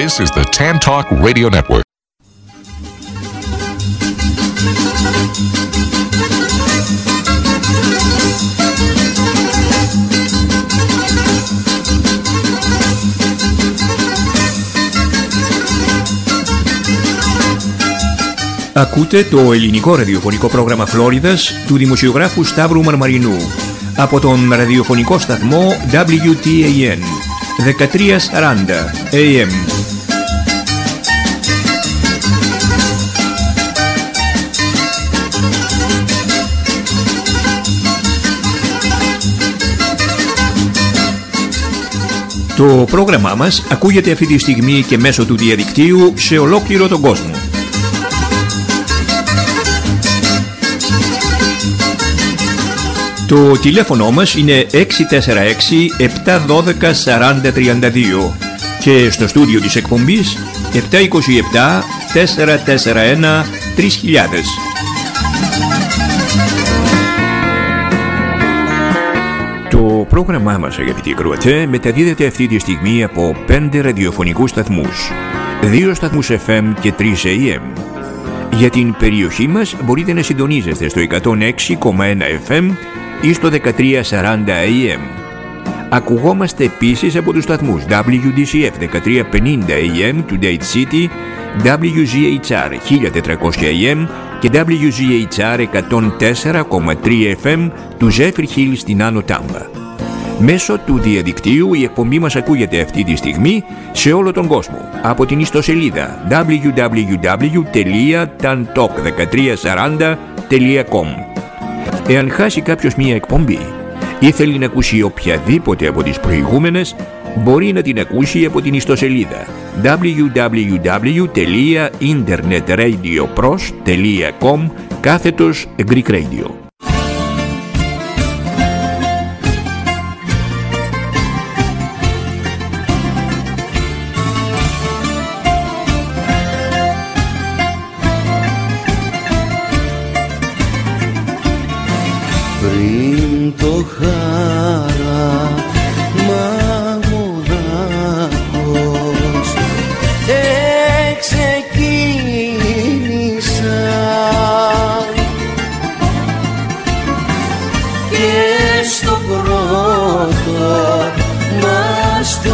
This is the Tan Talk Radio Network. Ακούτε το ελληνικό ραδιοφωνικό πρόγραμμα Φλόριδας του δημοσιογράφου Σταύρου Μαρμαρινού από τον ραδιοφωνικό σταθμό WTAN 1340 AM. Το πρόγραμμά μας ακούγεται αυτή τη στιγμή και μέσω του διαδικτύου σε ολόκληρο τον κόσμο. Το τηλέφωνο μας είναι 646-712-4032 και στο στούντιο της εκπομπής 727-441-3000. Το πρόγραμμά μας, αγαπητοί ακροατές, μεταδίδεται αυτή τη στιγμή από 5 ραδιοφωνικούς σταθμούς, 2 σταθμούς FM και 3 AM. Για την περιοχή μας μπορείτε να συντονίζεστε στο 106,1 FM ή στο 1340 AM. Ακουγόμαστε επίσης από τους σταθμούς WDCF 1350 AM του Dade City, WGHR 1400 AM και WGHR 104,3 FM του Zephyr Hill στην Άνω Τάμπα. Μέσω του διαδικτύου η εκπομπή μας ακούγεται αυτή τη στιγμή σε όλο τον κόσμο από την ιστοσελίδα www.tantalk1340.com. Εάν χάσει κάποιος μία εκπομπή ή θέλει να ακούσει οποιαδήποτε από τις προηγούμενες, μπορεί να την ακούσει από την ιστοσελίδα www.internetradioPros.com/Greek Radio. Πριν το χάραμα μονάχος ξεκίνησα και στο πρώτο μας το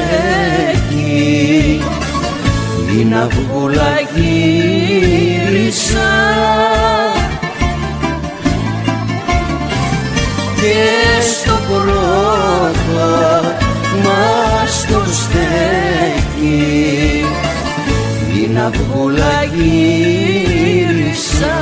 στέκει την αυγούλα γύρισα και στο πρώτο μας το στέκει την αυγούλα γύρισα.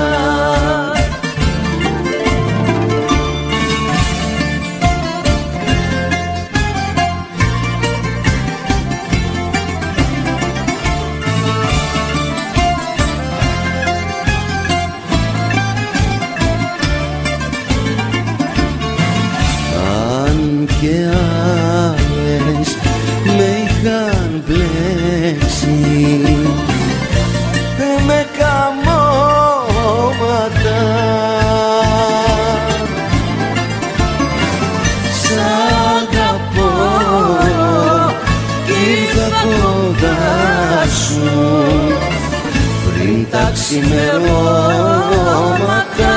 Και άλλες με είχαν μπλέξει με καμώματα, σ' αγαπώ κι ήρθα κοντά σου πριν τα ξημερώματα.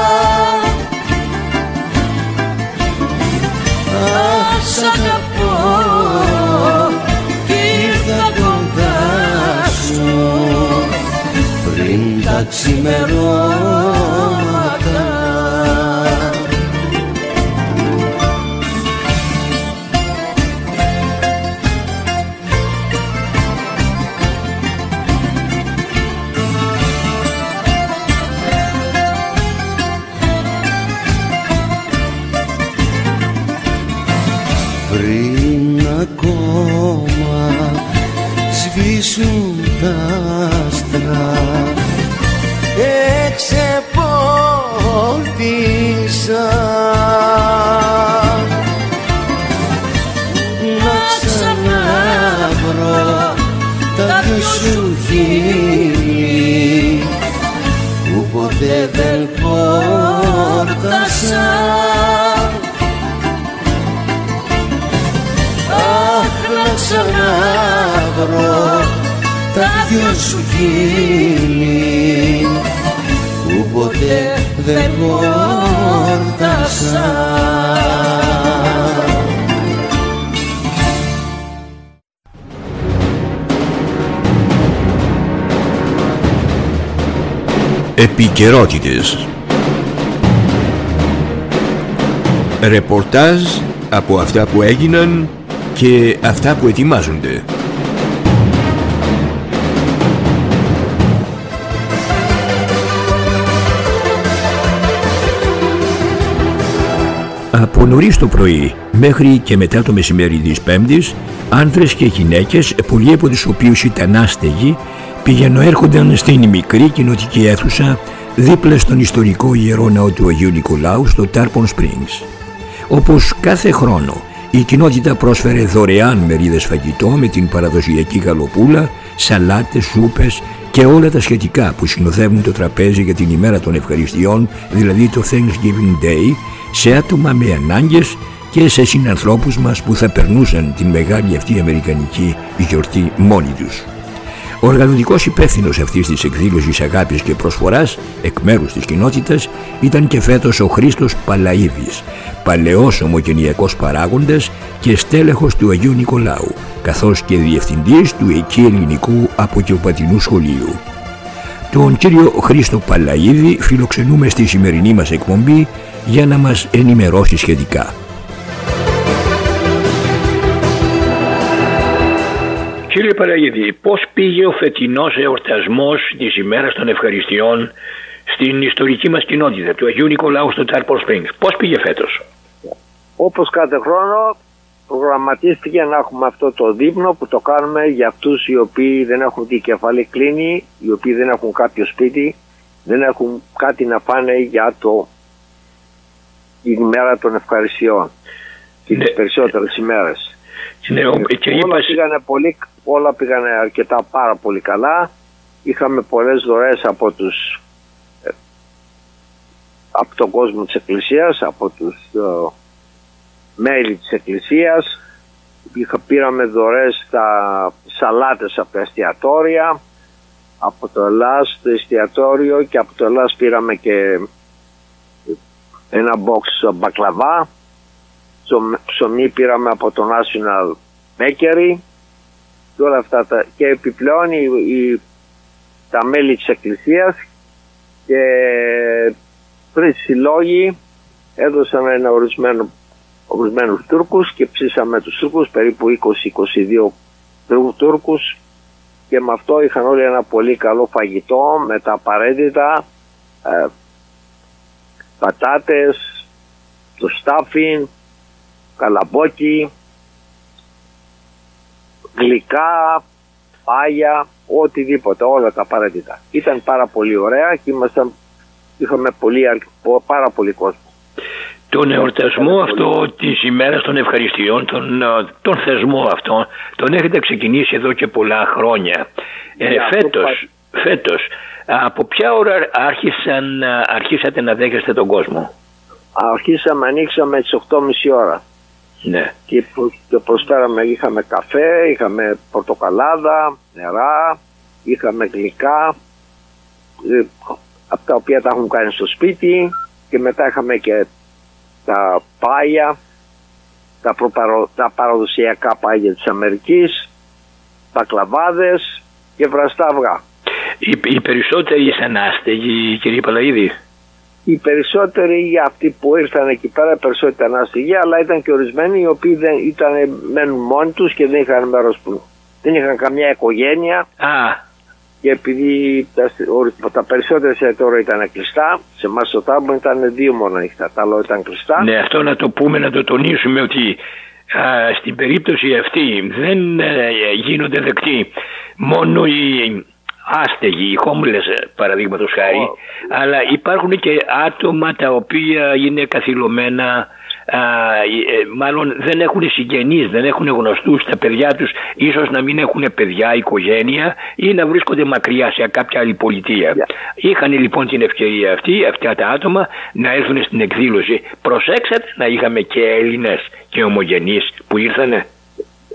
Σ' αγαπώ κι ήρθα κοντά σου πριν τα ξημερώματα. Πριν ακόμα σβήσουν τα άστρα εξεπόλτησα να ξαναβρω τα δυο σου χείλη που ποτέ δεν χόρτασα. Αχ, να ξαναβρω δυο σου χείλη που ποτέ δεν χόρτασα. Επικαιρότητες. Ρεπορτάζ από αυτά που έγιναν και αυτά που ετοιμάζονται. Από νωρίς το πρωί μέχρι και μετά το μεσημέρι της Πέμπτης, άνδρες και γυναίκες, πολλοί από τους οποίους ήταν άστεγοι, πηγαινοέρχονταν στην μικρή κοινοτική αίθουσα δίπλα στον ιστορικό ιερό ναό του Αγίου Νικολάου στο Tarpon Springs. Όπως κάθε χρόνο, η κοινότητα πρόσφερε δωρεάν μερίδες φαγητό με την παραδοσιακή γαλοπούλα, σαλάτες, σούπες και όλα τα σχετικά που συνοδεύουν το τραπέζι για την ημέρα των ευχαριστειών, δηλαδή το Thanksgiving Day, σε άτομα με ανάγκες και σε συνανθρώπους μας που θα περνούσαν την μεγάλη αυτή αμερικανική γιορτή μόνοι τους. Ο οργανωτικός υπεύθυνος αυτής της εκδήλωσης αγάπης και προσφοράς εκ μέρους της κοινότητας ήταν και φέτος ο Χρήστος Παλαΐδης, παλαιός ομογενειακός παράγοντας και στέλεχος του Αγίου Νικολάου, καθώς και διευθυντής του εκεί ελληνικού αποκαιοπατινού σχολείου. Τον κύριο Χρήστο Παλαΐδη φιλοξενούμε στη σημερινή μας εκπομπή για να μας ενημερώσει σχετικά. Κύριε Παλαΐδη, πώς πήγε ο φετινός εορτασμός της ημέρας των ευχαριστειών στην ιστορική μας κοινότητα του Αγίου Νικολάου στο Tarpon Springs? Πώς πήγε φέτος? Όπως κάθε χρόνο προγραμματίστηκε να έχουμε αυτό το δείπνο που το κάνουμε για αυτούς οι οποίοι δεν έχουν την κεφαλή κλίνη, οι οποίοι δεν έχουν κάποιο σπίτι, δεν έχουν κάτι να φάνε για την ημέρα των ευχαριστειών και τις περισσότερες ημέρες. Όλα πήγανε αρκετά πάρα πολύ καλά. Είχαμε πολλές δωρεές από τον κόσμο της Εκκλησίας, από τους μέλη της Εκκλησίας. Πήραμε δωρεές στα σαλάτες από τα εστιατόρια, από το Ελλάς το εστιατόριο, και από το Ελλάς πήραμε και ένα box μπακλαβά. Ψωμί πήραμε από το National Bakery και όλα αυτά και επιπλέον τα μέλη της Εκκλησίας και 3 συλλόγοι έδωσαν ένα ορισμένους Τούρκους και ψήσαμε τους Τούρκους, περίπου 20-22 Τούρκους, και με αυτό είχαν όλοι ένα πολύ καλό φαγητό με τα απαραίτητα, πατάτες, το στάφιν, καλαμπόκι, γλυκά, πάγια, οτιδήποτε, όλα τα απαραίτητα. Ήταν πάρα πολύ ωραία και είχαμε πάρα πολύ κόσμο. Τον εορτασμό αυτό της ημέρας των ευχαριστειών, τον θεσμό αυτό, τον έχετε ξεκινήσει εδώ και πολλά χρόνια. Φέτος, από ποια ώρα αρχίσατε να δέχεστε τον κόσμο? Ανοίξαμε τις 8:30 ώρα. Ναι. Και προσφέραμε, είχαμε καφέ, είχαμε πορτοκαλάδα, νερά, είχαμε γλυκά, από τα οποία τα έχουν κάνει στο σπίτι, και μετά είχαμε και τα πάγια, τα παραδοσιακά πάγια της Αμερικής, μπακλαβάδες και βραστά αυγά. Οι περισσότεροι ήσαν άστεγοι, κύριε Παλαΐδη? Οι περισσότεροι, αυτοί που ήρθαν εκεί πέρα, περισσότεροι ήταν άστεγοι, αλλά ήταν και ορισμένοι οι οποίοι μένουν μόνοι τους και δεν είχαν μέρος που δεν είχαν καμιά οικογένεια. Και επειδή τα περισσότερα εστιατόρια ήταν κλειστά, σε εμάς στο Tarpon ήταν 2 μόνο ανοιχτά, τα άλλα ήταν κλειστά. Ναι, αυτό να το πούμε, να το τονίσουμε, ότι στην περίπτωση αυτή δεν γίνονται δεκτοί μόνο οι άστεγοι, οι homeless παραδείγματος χάρη, αλλά υπάρχουν και άτομα τα οποία είναι καθυλωμένα, μάλλον δεν έχουν συγγενείς, δεν έχουν γνωστούς, τα παιδιά τους ίσως να μην έχουν παιδιά, οικογένεια, ή να βρίσκονται μακριά σε κάποια άλλη πολιτεία. Είχαν λοιπόν την ευκαιρία αυτά τα άτομα να έρθουν στην εκδήλωση. Προσέξατε να είχαμε και Έλληνες και ομογενείς που ήρθανε?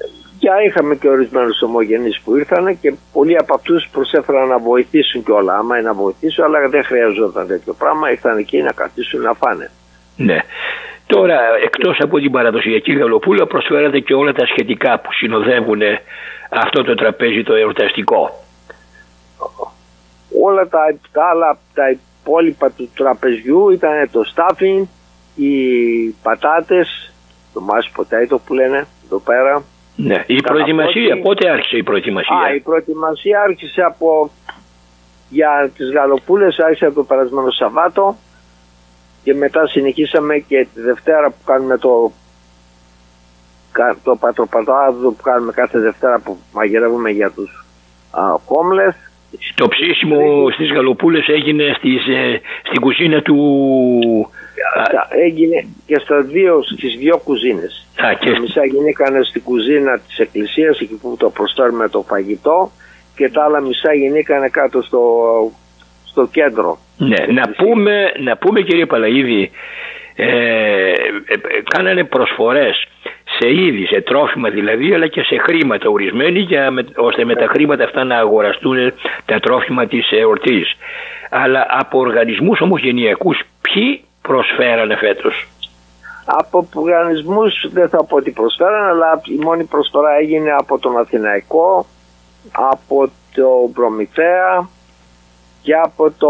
Και είχαμε και ορισμένους ομογενείς που ήρθαν και πολλοί από αυτούς προσέφεραν να βοηθήσουν κιόλα. Άμα είναι να βοηθήσουν, αλλά δεν χρειαζόταν τέτοιο πράγμα. Ήρθαν εκεί να καθίσουν να φάνε. Ναι. Τώρα, εκτός από την παραδοσιακή γαλοπούλα, προσφέρατε και όλα τα σχετικά που συνοδεύουν αυτό το τραπέζι το εορταστικό. Όλα τα υπόλοιπα του τραπεζιού ήταν το stuffing, οι πατάτες, το mashed potato που λένε εδώ πέρα. Ναι. Η προετοιμασία, πότε άρχισε η προετοιμασία? Η προετοιμασία άρχισε για τις γαλοπούλες, άρχισε από το περασμένο Σαββάτο και μετά συνεχίσαμε και τη Δευτέρα που κάνουμε το πατροπατάδο που κάνουμε κάθε Δευτέρα που μαγειρεύουμε για τους homeless. Το ψήσιμο στις γαλοπούλες έγινε στην κουζίνα του... Έγινε και στις δύο κουζίνες. Τα μισά γινήκανε στην κουζίνα της εκκλησίας, εκεί που το προσφέρουμε το φαγητό, και τα άλλα μισά γινήκανε κάτω στο κέντρο. Ναι, να πούμε κύριε Παλαίδη, κάνανε προσφορές σε είδη, σε τρόφιμα δηλαδή, αλλά και σε χρήματα ορισμένοι, ώστε με τα χρήματα αυτά να αγοραστούν τα τρόφιμα της εορτής. Αλλά από οργανισμούς ομογενειακούς ποιοι προσφέρανε φέτος? Από οργανισμούς δεν θα πω ότι προσφέρανε, αλλά η μόνη προσφορά έγινε από τον Αθηναϊκό, από το Προμηθέα και από το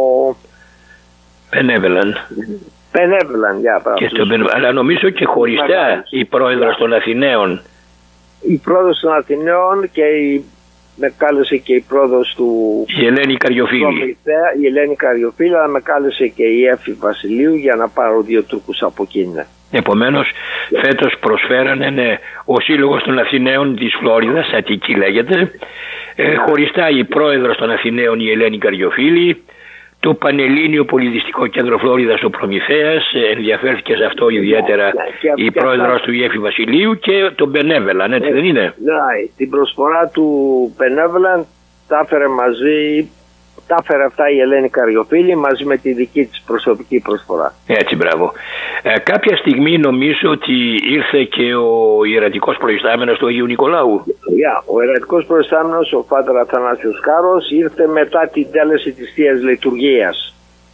Benevolent, αλλά νομίζω και χωριστά η πρόεδρος των Αθηναίων. Η πρόεδρος των Αθηναίων και με κάλεσε και η πρόεδρος του... Η Ελένη Καριοφίλη. Η Ελένη Καριοφίλη, αλλά με κάλεσε και η Έφη Βασιλείου για να πάρω 2 Τούρκους από εκείνα. Επομένως, φέτος προσφέρανε ο Σύλλογος των Αθηναίων της Φλόριδας, Αττική λέγεται, χωριστά η πρόεδρος των Αθηναίων η Ελένη Καριοφίλη, το Πανελλήνιο Πολιτιστικό Κέντρο Φλόριδας ο Προμηθέας, ενδιαφέρθηκε σε αυτό ιδιαίτερα η πρόεδρος του Έφη Βασιλείου, και το Benevolent, έτσι δεν είναι? Ναι, την προσφορά του Benevolent τα έφερε μαζί, τα έφερε αυτά η Ελένη Καριοφίλη μαζί με τη δική της προσωπική προσφορά. Έτσι, μπράβο. Κάποια στιγμή νομίζω ότι ήρθε και ο ιερατικός προϊστάμενος του Αγίου Νικολάου. Ο ιερατικός προϊστάμενος, ο Πάτερ Αθανάσιος Κάρος, ήρθε μετά την τέλεση της Θείας Λειτουργίας.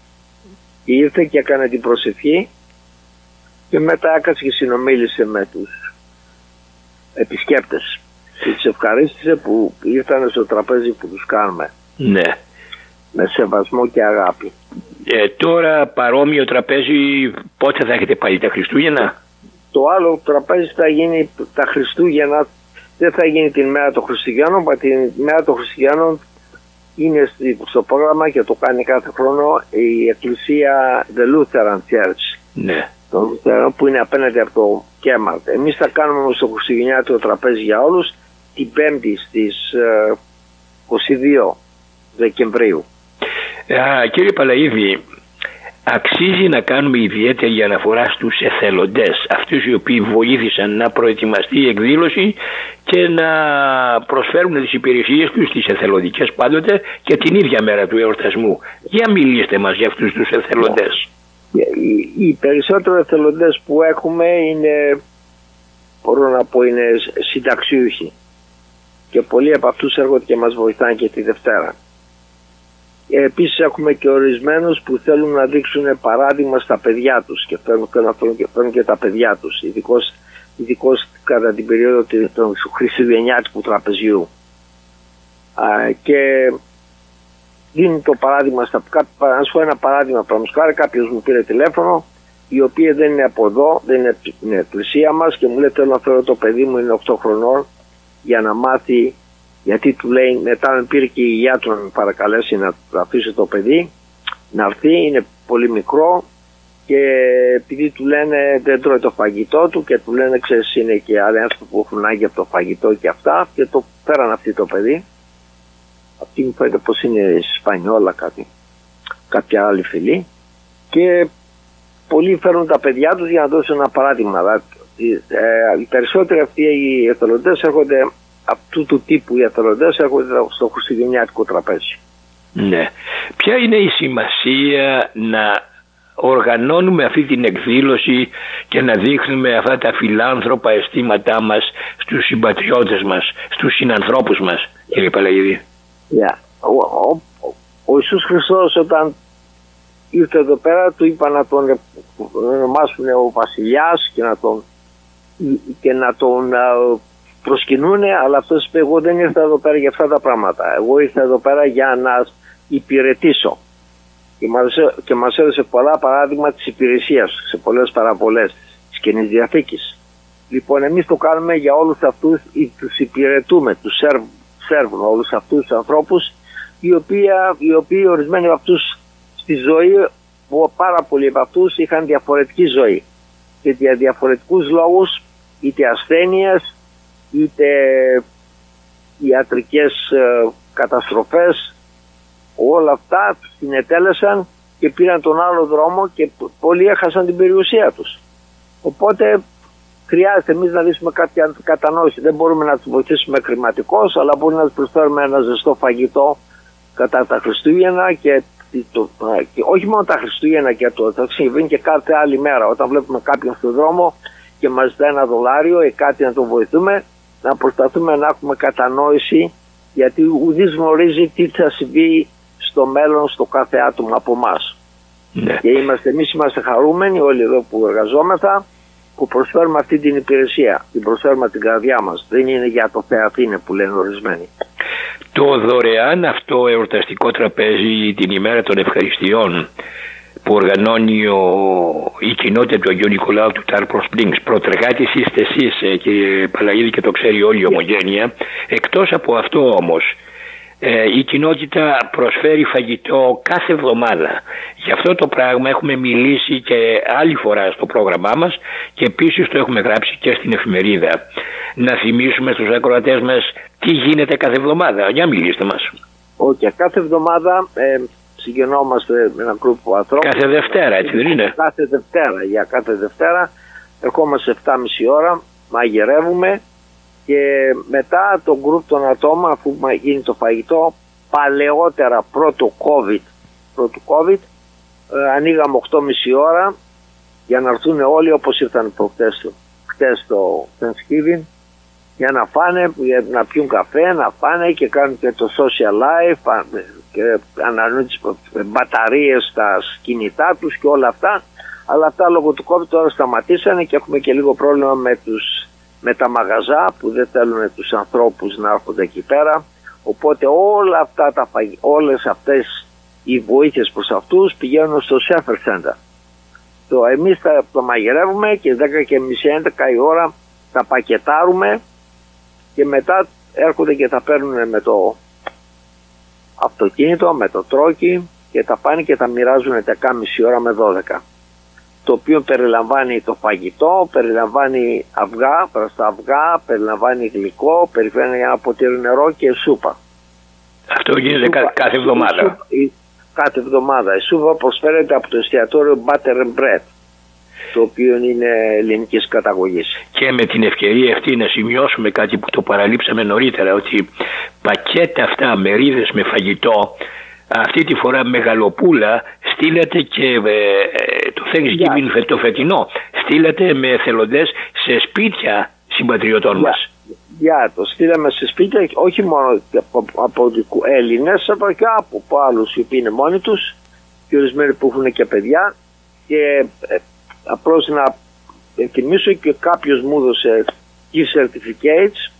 Ήρθε και έκανε την προσευχή και μετά έκασε και συνομίλησε με τους επισκέπτες και τους ευχαρίστησε που ήρθαν στο τραπέζι που τους κάνουμε. Ναι. Με σεβασμό και αγάπη. Τώρα παρόμοιο τραπέζι πότε θα έχετε πάλι, τα Χριστούγεννα? Το άλλο τραπέζι θα γίνει τα Χριστούγεννα, δεν θα γίνει την μέρα των Χριστουγέννων, αλλά την μέρα των Χριστουγέννων είναι στο πρόγραμμα και το κάνει κάθε χρόνο η εκκλησία The Lutheran Church. Ναι. Το Lutheran που είναι απέναντι από το Κέμαρτ. Εμείς θα κάνουμε όμως το χριστουγεννιάτικο τραπέζι για όλους την 5η στις 22 Δεκεμβρίου. Κύριε Παλαίδη, αξίζει να κάνουμε ιδιαίτερη αναφορά στους εθελοντές, αυτούς οι οποίοι βοήθησαν να προετοιμαστεί η εκδήλωση και να προσφέρουν τις υπηρεσίες τους, τις εθελοντικές πάντοτε, και την ίδια μέρα του εορτασμού. Για μιλήστε μας για αυτούς τους εθελοντές. Οι περισσότεροι εθελοντές που έχουμε είναι, μπορώ να πω, είναι συνταξιούχοι, και πολλοί από αυτούς έρχονται και μας βοηθάνε και τη Δευτέρα. Επίσης έχουμε και ορισμένους που θέλουν να δείξουν παράδειγμα στα παιδιά τους και φέρνουν και τα παιδιά τους, ειδικώς κατά την περίοδο του χριστουγεννιάτικου τραπεζιού. Και δίνουν το παράδειγμα να σου πω ένα παράδειγμα, πραγματικά κάποιος μου πήρε τηλέφωνο, η οποία δεν είναι από εδώ, δεν είναι στην εκκλησία μας, και μου λέει θέλω να φέρω το παιδί μου, είναι 8 χρονών, για να μάθει. Γιατί του λέει, μετά με πήρε και η γιαγιά του να με παρακαλέσει να αφήσει το παιδί να έρθει, είναι πολύ μικρό, και επειδή του λένε δεν τρώει το φαγητό του και του λένε ξέρεις είναι και άλλοι άνθρωποι που έχουν άγγι από το φαγητό και αυτά, και το πέραν αυτή το παιδί. Αυτή μου φαίνεται πως είναι Ισπανιόλα κάποια άλλη φιλή, και πολλοί φέρνουν τα παιδιά τους για να δώσουν ένα παράδειγμα. Οι περισσότεροι αυτοί οι εθελοντές έρχονται, αυτού του τύπου οι εθελοντές έρχονται στο χριστουγεννιάτικο τραπέζι. Ναι. Ποια είναι η σημασία οργανώνουμε αυτή την εκδήλωση και να δείχνουμε αυτά τα φιλάνθρωπα αισθήματά μας στους συμπατριώτες μας, στους συνανθρώπους μας, κύριε Παλαγίδη? Ο Ιησούς Χριστός όταν ήρθε εδώ πέρα του είπα να τον ονομάσουν ο βασιλιάς και να τον προσκυνούνε, αλλά αυτός είπε εγώ δεν ήρθα εδώ πέρα για αυτά τα πράγματα, εγώ ήρθα εδώ πέρα για να υπηρετήσω, και μας έδωσε πολλά παράδειγμα της υπηρεσίας σε πολλές παραβολές της Καινής Διαθήκης. Λοιπόν, εμείς το κάνουμε για όλους αυτούς, τους υπηρετούμε, τους σέρβουν όλους αυτούς τους ανθρώπους, οι οποίοι ορισμένοι από αυτούς στη ζωή, που πάρα πολλοί από αυτούς είχαν διαφορετική ζωή και για διαφορετικούς λόγους, είτε ασθένειες είτε ιατρικές καταστροφές, όλα αυτά συνετέλεσαν και πήραν τον άλλο δρόμο και πολλοί έχασαν την περιουσία τους. Οπότε χρειάζεται εμείς να δείξουμε κάποια κατανόηση. Δεν μπορούμε να τους βοηθήσουμε χρηματικώς, αλλά μπορούμε να τους προσφέρουμε ένα ζεστό φαγητό κατά τα Χριστούγεννα και όχι μόνο τα Χριστούγεννα, και θα συμβαίνει και κάθε άλλη μέρα. Όταν βλέπουμε κάποιον στον δρόμο και μας ζητάει $1 ή κάτι να τον βοηθούμε, να προσπαθούμε να έχουμε κατανόηση, γιατί ουδής γνωρίζει τι θα συμβεί στο μέλλον στο κάθε άτομο από εμάς. Ναι. Και εμείς είμαστε χαρούμενοι όλοι εδώ που εργαζόμεθα, που προσφέρουμε αυτή την υπηρεσία. Την προσφέρουμε την καρδιά μας. Δεν είναι για το θεαθήνε που λένε ορισμένοι. Το δωρεάν αυτό εορταστικό τραπέζι την ημέρα των ευχαριστειών που οργανώνει η κοινότητα του Αγίου Νικολάου του Tarpon Springs, προτεργάτης είστε εσείς, κύριε Παλαγίδη, και το ξέρει όλη η ομογένεια. Εκτός από αυτό όμως, η κοινότητα προσφέρει φαγητό κάθε εβδομάδα. Γι' αυτό το πράγμα έχουμε μιλήσει και άλλη φορά στο πρόγραμμά μας και επίσης το έχουμε γράψει και στην εφημερίδα. Να θυμίσουμε στους ακροατές μας τι γίνεται κάθε εβδομάδα. Για μιλήστε μας. Κάθε εβδομάδα συγκαινόμαστε με ένα γκρουπ ανθρώπων. Κάθε Δευτέρα, έτσι δεν είναι? Κάθε Δευτέρα ερχόμαστε 7:30 ώρα, μαγειρεύουμε και μετά το γκρουπ των ατόμων, αφού γίνει το φαγητό, παλαιότερα πρώτο COVID, ανοίγαμε 8:30 ώρα για να έρθουν όλοι όπως ήρθαν χτες το Thanksgiving, για να φάνε, για να πιούν καφέ, να φάνε και κάνουν και το social life και ανανεώνουν τις μπαταρίες στα κινητά τους και όλα αυτά. Αλλά αυτά λόγω του COVID τώρα σταματήσανε και έχουμε και λίγο πρόβλημα με τα μαγαζά που δεν θέλουν τους ανθρώπους να έρχονται εκεί πέρα. Οπότε όλες αυτές οι βοήθειες προς αυτούς πηγαίνουν στο Shepherd Center. Εμείς το μαγειρεύουμε και 10:30-11 η ώρα τα πακετάρουμε και μετά έρχονται και τα παίρνουν με το αυτοκίνητο, με το τρόκι και τα πάνε και τα μοιράζουν 10:30 ώρα με 12. Το οποίο περιλαμβάνει το φαγητό, περιλαμβάνει βραστά αυγά, περιλαμβάνει γλυκό, περιλαμβάνει ένα ποτήρι νερό και σούπα. Αυτό γίνεται κάθε εβδομάδα. Κάθε εβδομάδα. Η σούπα προσφέρεται από το εστιατόριο Butter and Bread, το οποίο είναι ελληνικής καταγωγής. Και με την ευκαιρία αυτή να σημειώσουμε κάτι που το παραλείψαμε νωρίτερα, ότι πακέτα αυτά, μερίδες με φαγητό, αυτή τη φορά μεγαλοπούλα, στείλατε και το Thanksgiving το φετινό, στείλατε με εθελοντές σε σπίτια συμπατριωτών μας. Το στείλαμε σε σπίτια, όχι μόνο από Έλληνες, αλλά και από άλλους οι οποίοι είναι μόνοι τους και ορισμένοι που έχουν και παιδιά. Και απλώς να θυμίσω, και κάποιος μου έδωσε gift certificates,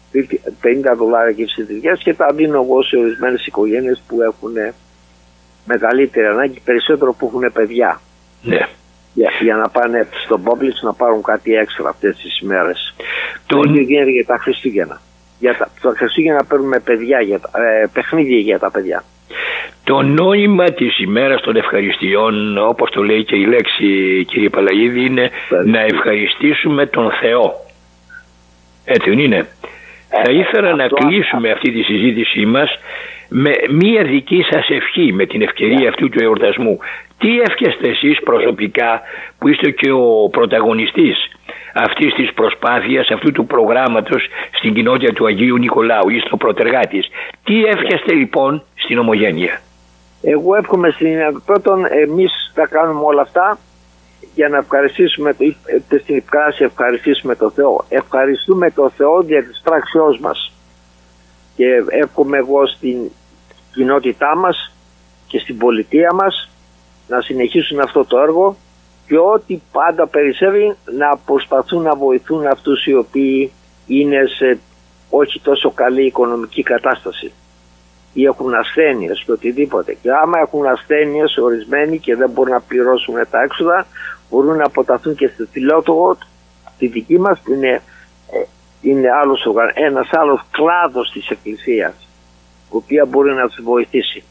$50 gift certificates, και τα δίνω εγώ σε ορισμένες οικογένειες που έχουν μεγαλύτερη ανάγκη, περισσότερο που έχουν παιδιά. Ναι. Για να πάνε στον Publix να πάρουν κάτι έξτρα αυτές τις ημέρες. Το ίδιο γίνεται για τα Χριστούγεννα. Για τα Χριστούγεννα παίρνουμε παιχνίδια για τα παιδιά. Το νόημα της ημέρας των ευχαριστειών, όπως το λέει και η λέξη, κύριε Παλαγίδη, είναι να ευχαριστήσουμε τον Θεό. Έτσι δεν είναι? Θα ήθελα να κλείσουμε αυτή τη συζήτησή μας με μία δική σας ευχή, με την ευκαιρία αυτού του εορτασμού. Τι εύχεστε εσείς προσωπικά, που είστε και ο πρωταγωνιστής αυτής της προσπάθειας, αυτού του προγράμματος στην κοινότητα του Αγίου Νικολάου, είστε ο προτεργάτης? Τι εύχεστε λοιπόν στην ομογένεια? Εγώ εύχομαι πρώτον εμείς θα κάνουμε όλα αυτά για να ευχαριστήσουμε στην φράση ευχαριστήσουμε τον Θεό. Ευχαριστούμε τον Θεό για τις πράξεώς μας. Και εύχομαι εγώ στην κοινότητά μας και στην πολιτεία μας να συνεχίσουν αυτό το έργο και ό,τι πάντα περισσεύει να προσπαθούν να βοηθούν αυτούς οι οποίοι είναι σε όχι τόσο καλή οικονομική κατάσταση ή έχουν ασθένειες και οτιδήποτε. Και άμα έχουν ασθένειες ορισμένοι και δεν μπορούν να πληρώσουν τα έξοδα, μπορούν να αποταθούν και στη Φιλότογο, τη δική μας που είναι ένας άλλος κλάδος της Εκκλησίας, η οποία μπορεί να τους βοηθήσει.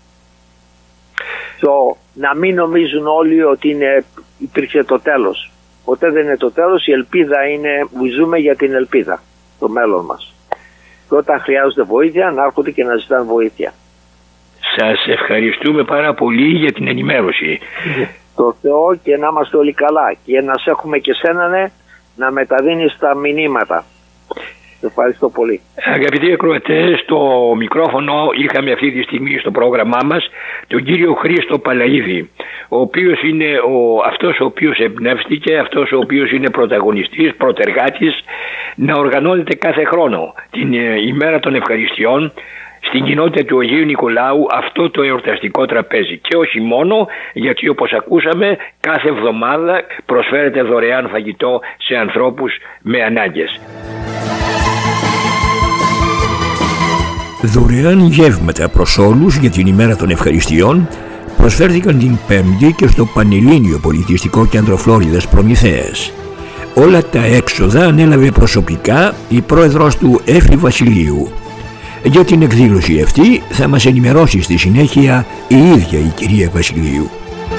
Να μην νομίζουν όλοι ότι υπήρξε το τέλος. Ποτέ δεν είναι το τέλος, η ελπίδα είναι, ζούμε για την ελπίδα, το μέλλον μας. Και όταν χρειάζονται βοήθεια, να έρχονται και να ζητάνε βοήθεια. Σας ευχαριστούμε πάρα πολύ για την ενημέρωση. Το Θεό και να είμαστε όλοι καλά και να σε έχουμε και σένα να μεταδίνεις τα μηνύματα. Ευχαριστώ πολύ. Αγαπητοί ακροατές, στο μικρόφωνο είχαμε αυτή τη στιγμή στο πρόγραμμά μας τον κύριο Χρήστο Παλαίδη, ο οποίος είναι αυτός ο οποίος εμπνεύστηκε, αυτός ο οποίος είναι πρωταγωνιστής, πρωτεργάτης να οργανώνεται κάθε χρόνο την ημέρα των ευχαριστειών στην κοινότητα του Αγίου Νικολάου αυτό το εορταστικό τραπέζι. Και όχι μόνο, γιατί όπως ακούσαμε κάθε εβδομάδα προσφέρεται δωρεάν φαγητό σε ανθρώπους με ανάγκες. Δωρεάν γεύματα προς όλους για την ημέρα των ευχαριστειών προσφέρθηκαν την Πέμπτη και στο Πανελλήνιο Πολιτιστικό Κέντρο Φλόριδας Προμηθέας. Όλα τα έξοδα ανέλαβε προσωπικά η πρόεδρος του Έφη Βασιλείου. Για την εκδήλωση αυτή θα μας ενημερώσει στη συνέχεια η ίδια η κυρία Βασιλείου.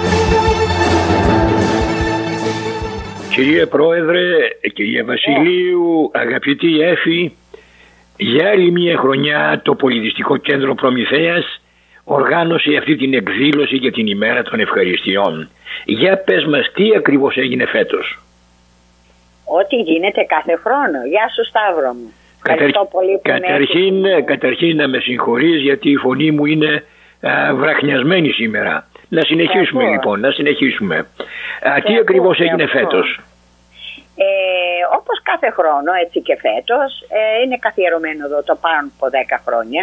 Κυρία Πρόεδρε, κυρία Βασιλείου, αγαπητή Έφη, για άλλη μια χρονιά το Πολιτιστικό Κέντρο Προμηθέας οργάνωσε αυτή την εκδήλωση για την ημέρα των ευχαριστειών. Για πες μας τι ακριβώς έγινε φέτος. Ό,τι γίνεται κάθε χρόνο. Γεια σου Σταύρο μου. Ευχαριστώ πολύ που καταρχήν να με συγχωρείς γιατί η φωνή μου είναι βραχνιασμένη σήμερα. Να συνεχίσουμε λοιπόν, να συνεχίσουμε. Τι ακριβώς έγινε φέτος. Όπως κάθε χρόνο, έτσι και φέτος, είναι καθιερωμένο εδώ το πάνω από 10 χρόνια.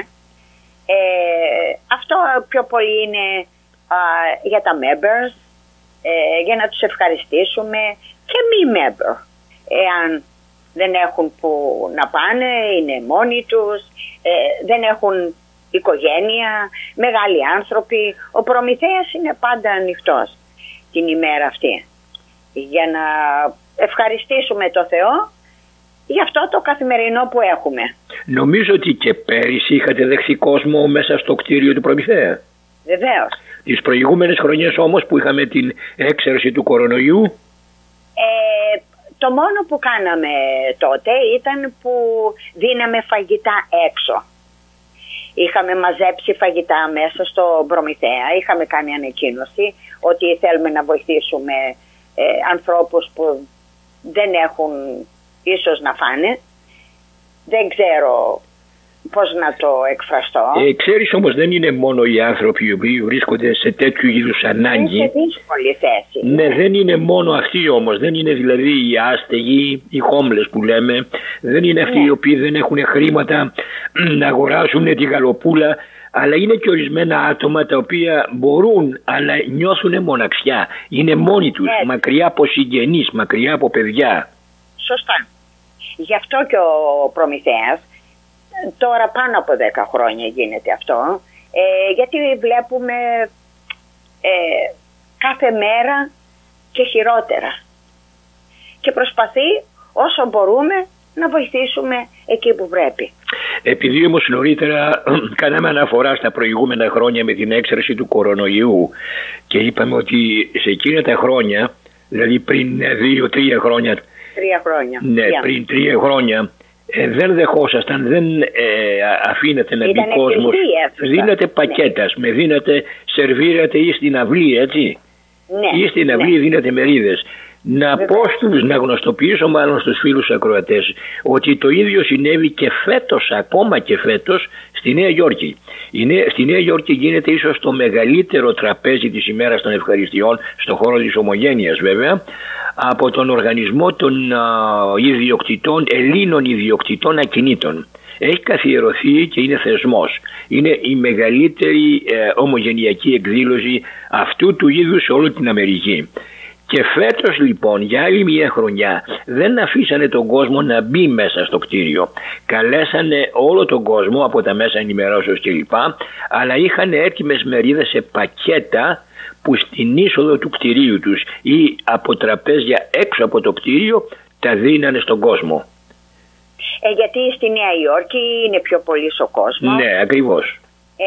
Αυτό πιο πολύ είναι για τα members, για να τους ευχαριστήσουμε και μη member. Εάν δεν έχουν που να πάνε, είναι μόνοι τους, δεν έχουν οικογένεια, μεγάλοι άνθρωποι. Ο Προμηθέας είναι πάντα ανοιχτός την ημέρα αυτή για να ευχαριστήσουμε το Θεό για αυτό το καθημερινό που έχουμε. Νομίζω ότι και πέρυσι είχατε δεχθεί κόσμο μέσα στο κτίριο του Προμηθέα. Βεβαίως. Τις προηγούμενες χρονιές όμως που είχαμε την έξαρση του κορονοϊού. Το μόνο που κάναμε τότε ήταν που δίναμε φαγητά έξω. Είχαμε μαζέψει φαγητά μέσα στο Προμηθέα, είχαμε κάνει ανακοίνωση ότι θέλουμε να βοηθήσουμε ανθρώπους που δεν έχουν ίσως να φάνε. Δεν ξέρω πώς να το εκφραστώ. Ξέρεις όμως δεν είναι μόνο οι άνθρωποι οι οποίοι βρίσκονται σε τέτοιου είδους ανάγκη. Είναι σε δύσκολη θέση. Ναι, δεν είναι μόνο αυτοί όμως. Δεν είναι δηλαδή οι άστεγοι, οι homeless που λέμε. Δεν είναι αυτοί οι οποίοι δεν έχουν χρήματα να αγοράσουν τη γαλοπούλα. Αλλά είναι και ορισμένα άτομα τα οποία μπορούν αλλά νιώθουν μοναξιά. Είναι μόνοι τους, μακριά από συγγενείς, μακριά από παιδιά. Σωστά. Γι' αυτό και ο Προμηθέας τώρα πάνω από 10 χρόνια γίνεται αυτό, γιατί βλέπουμε κάθε μέρα και χειρότερα και προσπαθεί όσο μπορούμε να βοηθήσουμε εκεί που πρέπει. Επειδή όμως νωρίτερα κάναμε αναφορά στα προηγούμενα χρόνια με την έξαρση του κορονοϊού και είπαμε ότι σε εκείνα τα χρόνια, δηλαδή πριν 2-3 χρόνια, 3 χρόνια. Ναι, πριν 3 χρόνια δεν δεχόσασταν, δεν αφήνατε να μπει κόσμος. Δίνατε πακέτας, με δίνατε, σερβίρατε ή στην αυλή, έτσι. Ναι, ή στην αυλή δίνατε μερίδες. Να πω να γνωστοποιήσω μάλλον στους φίλους ακροατές ότι το ίδιο συνέβη και φέτος, ακόμα και φέτος, στη Νέα Υόρκη. Στη Νέα Υόρκη γίνεται ίσως το μεγαλύτερο τραπέζι της ημέρας των ευχαριστειών, στον χώρο της Ομογένειας βέβαια, από τον Οργανισμό των Ελλήνων Ιδιοκτητών Ακινήτων. Έχει καθιερωθεί και είναι θεσμός. Είναι η μεγαλύτερη ομογενειακή εκδήλωση αυτού του είδους σε όλη την Αμερική. Και φέτος λοιπόν για άλλη μια χρονιά δεν αφήσανε τον κόσμο να μπει μέσα στο κτίριο. Καλέσανε όλο τον κόσμο από τα μέσα ενημερώσεως κλπ. Αλλά είχαν έτοιμες μερίδες σε πακέτα που στην είσοδο του κτιρίου τους ή από τραπέζια έξω από το κτίριο τα δίνανε στον κόσμο. Γιατί στη Νέα Υόρκη είναι πιο πολύ ο κόσμος. Ναι, ακριβώς.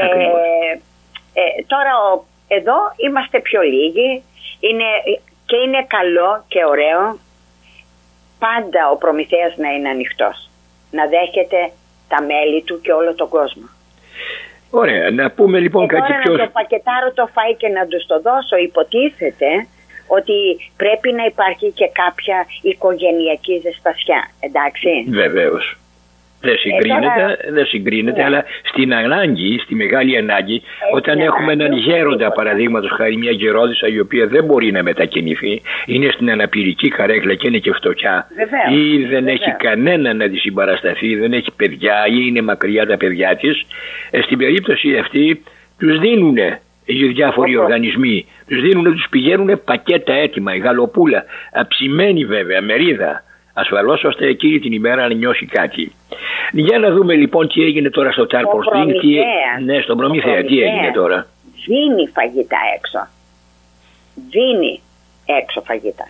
Τώρα εδώ είμαστε πιο λίγοι. Και είναι καλό και ωραίο πάντα ο προμηθέας να είναι ανοιχτός, να δέχεται τα μέλη του και όλο τον κόσμο. Ωραία, να πούμε λοιπόν κάτι πιο... να το πακετάρω το φαΐ και να τους το δώσω, υποτίθεται ότι πρέπει να υπάρχει και κάποια οικογενειακή ζεστασιά, εντάξει. Βεβαίως. Δεν συγκρίνεται, αλλά στην ανάγκη, στη μεγάλη ανάγκη, όταν έχουμε έναν γέροντα, παραδείγματος χάρη μια γερόντισσα η οποία δεν μπορεί να μετακινηθεί, είναι στην αναπηρική καρέκλα και είναι και φτωχιά, ή δεν έχει κανένα να τη συμπαρασταθεί, δεν έχει παιδιά ή είναι μακριά τα παιδιά της, στην περίπτωση αυτή τους δίνουν οι διάφοροι οργανισμοί, τους πηγαίνουν πακέτα έτοιμα, η γαλοπούλα, ψημένη βέβαια, μερίδα. Ασφαλώς ώστε εκείνη την ημέρα να νιώσει κάτι. Για να δούμε λοιπόν τι έγινε τώρα στο Τσάρπορστινγκ. Ναι, στον Προμηθέα τι έγινε τώρα. Δίνει φαγητά έξω. Δίνει έξω φαγητά.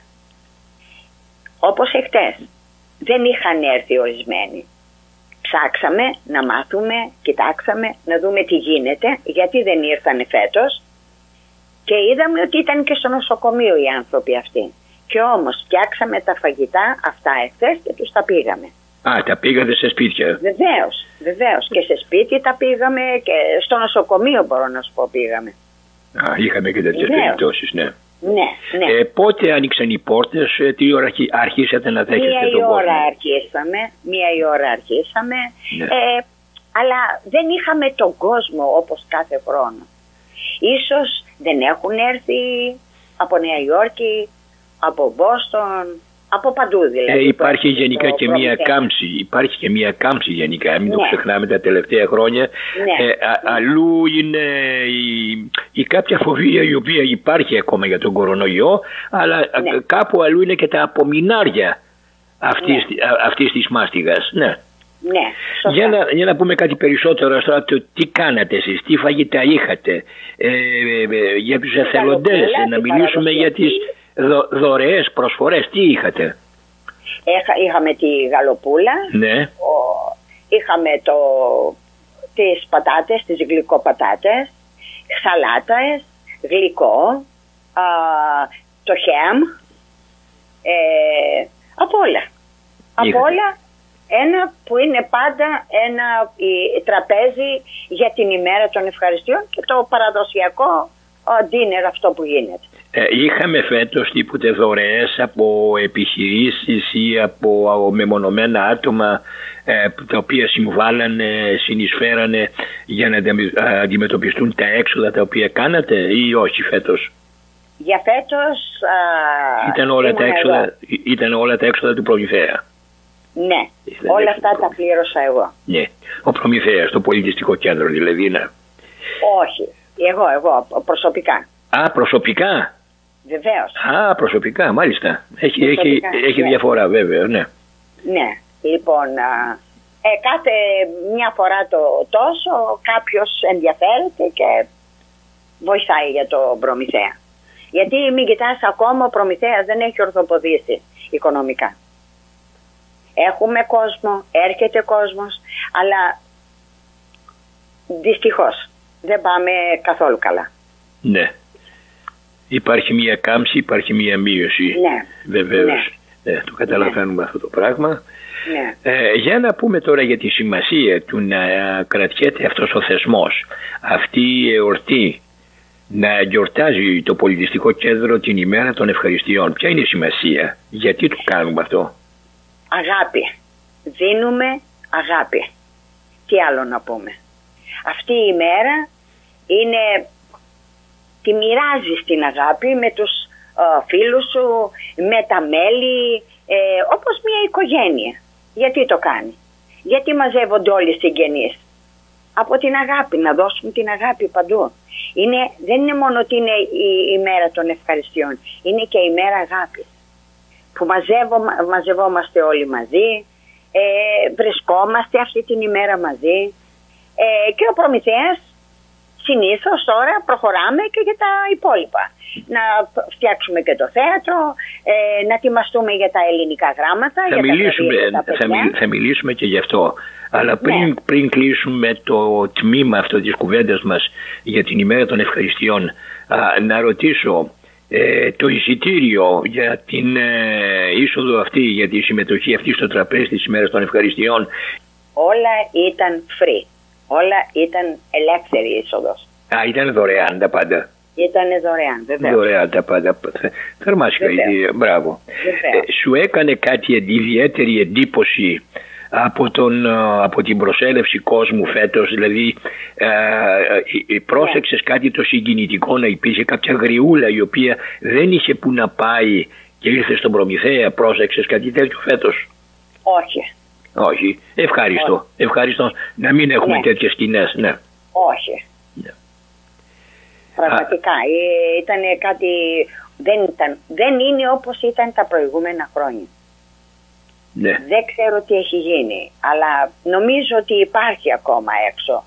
Όπως εχθές. Δεν είχαν έρθει ορισμένοι. Ψάξαμε να μάθουμε, κοιτάξαμε, να δούμε τι γίνεται. Γιατί δεν ήρθαν φέτος. Και είδαμε ότι ήταν και στο νοσοκομείο οι άνθρωποι αυτοί. Και όμως φτιάξαμε τα φαγητά αυτά εχθές και τους τα πήγαμε. Τα πήγατε σε σπίτια. Βεβαίως. Και σε σπίτι τα πήγαμε και στο νοσοκομείο μπορώ να σου πω πήγαμε. Είχαμε και τέτοιες περιπτώσεις, ναι. Ναι. Πότε άνοιξαν οι πόρτες, τι ώρα αρχίσατε να δέχεστε τον κόσμο? Μία η ώρα αρχίσαμε. Ναι. Αλλά δεν είχαμε τον κόσμο όπως κάθε χρόνο. Ίσως δεν έχουν έρθει από Νέα Υόρκη, από Μπόστον, από παντού δηλαδή. Υπάρχει γενικά και μια κάμψη. Υπάρχει και μια κάμψη γενικά. Μην το ξεχνάμε τα τελευταία χρόνια. Αλλού είναι η κάποια φοβία η οποία υπάρχει ακόμα για τον κορονοϊό, αλλά κάπου αλλού είναι και τα απομεινάρια αυτής της μάστιγας. Ναι. Για να πούμε κάτι περισσότερο τώρα, τι κάνατε εσείς, τι φαγητά είχατε, για τους εθελοντές, να μιλήσουμε για τις δωρεές, προσφορές, τι είχατε? Είχαμε τη γαλοπούλα, ναι. Είχαμε τις πατάτες, τις γλυκοπατάτες, σαλάτες, γλυκό, το χέμ, από όλα. Από όλα. Ένα που είναι πάντα ένα τραπέζι για την ημέρα των ευχαριστειών και το παραδοσιακό dinner αυτό που γίνεται. Είχαμε φέτος τίποτε δωρεές από επιχειρήσεις ή από μεμονωμένα άτομα τα οποία συμβάλλανε, συνεισφέρανε για να αντιμετωπιστούν τα έξοδα τα οποία κάνατε ή όχι φέτος? Για φέτος ήταν όλα τα έξοδα του Προμηθέα. Ναι, όλα αυτά τα πλήρωσα εγώ. Ναι, ο Προμηθέας, το πολιτιστικό κέντρο δηλαδή, ναι. Όχι, εγώ προσωπικά. Προσωπικά. Βεβαίως. Προσωπικά, μάλιστα. Έχει διαφορά βέβαια, ναι. Ναι, λοιπόν, κάθε μια φορά τόσο κάποιος ενδιαφέρεται και βοηθάει για το Προμηθέα. Γιατί μην κοιτάς, ακόμα ο Προμηθέας δεν έχει ορθοποδήσει οικονομικά. Έχουμε κόσμο, έρχεται κόσμος, αλλά δυστυχώς δεν πάμε καθόλου καλά. Ναι. Υπάρχει μία κάμψη, υπάρχει μία μείωση. Ναι. Βεβαίως. Ναι, το καταλαβαίνουμε αυτό το πράγμα. Ναι. Για να πούμε τώρα για τη σημασία του να κρατιέται αυτός ο θεσμός, αυτή η εορτή να γιορτάζει το πολιτιστικό κέντρο την ημέρα των ευχαριστειών? Ποια είναι η σημασία? Γιατί το κάνουμε αυτό? Αγάπη. Δίνουμε αγάπη. Τι άλλο να πούμε? Αυτή η ημέρα είναι, τη μοιράζεις την αγάπη με τους φίλους σου, με τα μέλη, όπως μια οικογένεια. Γιατί το κάνει? Γιατί μαζεύονται όλοι οι συγγενείς? Από την αγάπη, να δώσουμε την αγάπη παντού. Δεν είναι μόνο ότι είναι η μέρα των ευχαριστειών, είναι και η μέρα αγάπης. Που μαζευόμαστε όλοι μαζί, βρισκόμαστε αυτή την ημέρα μαζί, και ο προμηθέας συνήθως τώρα προχωράμε και για τα υπόλοιπα. Να φτιάξουμε και το θέατρο, να ετοιμαστούμε για τα ελληνικά γράμματα. Θα μιλήσουμε και γι' αυτό. Αλλά πριν κλείσουμε το τμήμα αυτό της κουβέντας μας για την ημέρα των ευχαριστειών, να ρωτήσω, το εισιτήριο για την είσοδο αυτή, για τη συμμετοχή αυτή στο τραπέζι της ημέρας των ευχαριστειών? Όλα ήταν free. Όλα ήταν ελεύθερη είσοδος. Ήταν δωρεάν τα πάντα? Ήταν δωρεάν, βέβαια. Δωρεάν τα πάντα. Θερμά συγχαρητήρια. Μπράβο. Σου έκανε κάτι ιδιαίτερη εντύπωση από την προσέλευση κόσμου φέτος? Δηλαδή πρόσεξες κάτι το συγκινητικό να υπήρχε κάποια γριούλα η οποία δεν είχε που να πάει και ήρθε στον Προμηθέα? Πρόσεξες κάτι τέτοιο φέτος? Όχι. Όχι. Ευχαριστώ. Όχι. Ευχαριστώ να μην έχουμε τέτοιες σκηνές. Ναι. Όχι. Ναι. Πραγματικά ήταν κάτι, δεν είναι όπως ήταν τα προηγούμενα χρόνια. Ναι. Δεν ξέρω τι έχει γίνει, αλλά νομίζω ότι υπάρχει ακόμα έξω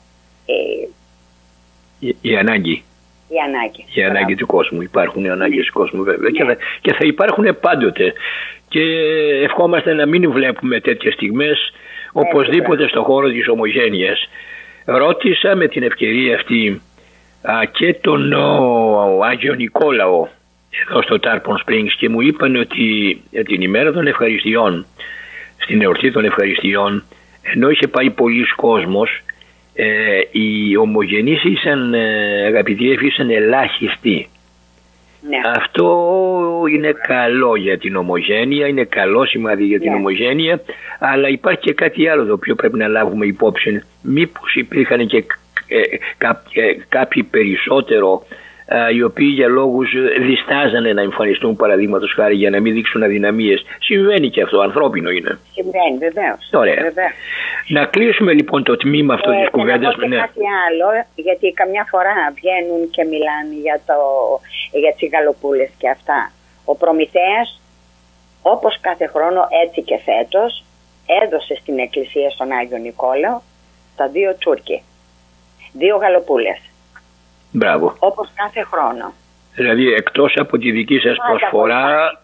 η ανάγκη. Η ανάγκη του κόσμου. Υπάρχουν οι ανάγκες του κόσμου, βέβαια. Ναι. Και θα υπάρχουν πάντοτε. Και ευχόμαστε να μην βλέπουμε τέτοιες στιγμές οπωσδήποτε στον χώρο της Ομογένειας. Ρώτησα με την ευκαιρία αυτή και τον Άγιο Νικόλαο εδώ στο Tarpon Springs και μου είπαν ότι την ημέρα των ευχαριστειών, στην εορτή των ευχαριστειών, ενώ είχε πάει πολλοί κόσμος, οι ομογενείς ήσαν, αγαπητοί, ήσαν ελάχιστοι. Ναι. Αυτό είναι καλό για την ομογένεια, είναι καλό σημάδι για την ομογένεια, αλλά υπάρχει και κάτι άλλο το οποίο πρέπει να λάβουμε υπόψη. Μήπως υπήρχαν και κάποιοι περισσότερο οι οποίοι για λόγους διστάζανε να εμφανιστούν, παραδείγματος χάρη, για να μην δείξουν αδυναμίες? Συμβαίνει και αυτό, ανθρώπινο είναι. Συμβαίνει, βεβαίως. Ωραία. Βεβαίως. Να κλείσουμε λοιπόν το τμήμα αυτό της κουβέντας. Και κάτι άλλο, γιατί καμιά φορά βγαίνουν και μιλάνε για τις γαλοπούλες και αυτά. Ο Προμηθέας, όπως κάθε χρόνο, έτσι και φέτος, έδωσε στην εκκλησία στον Άγιο Νικόλαο τα 2 Τούρκοι, 2 γαλοπούλες. Μπράβο. Όπως κάθε χρόνο. Δηλαδή εκτός από τη δική σας προσφορά,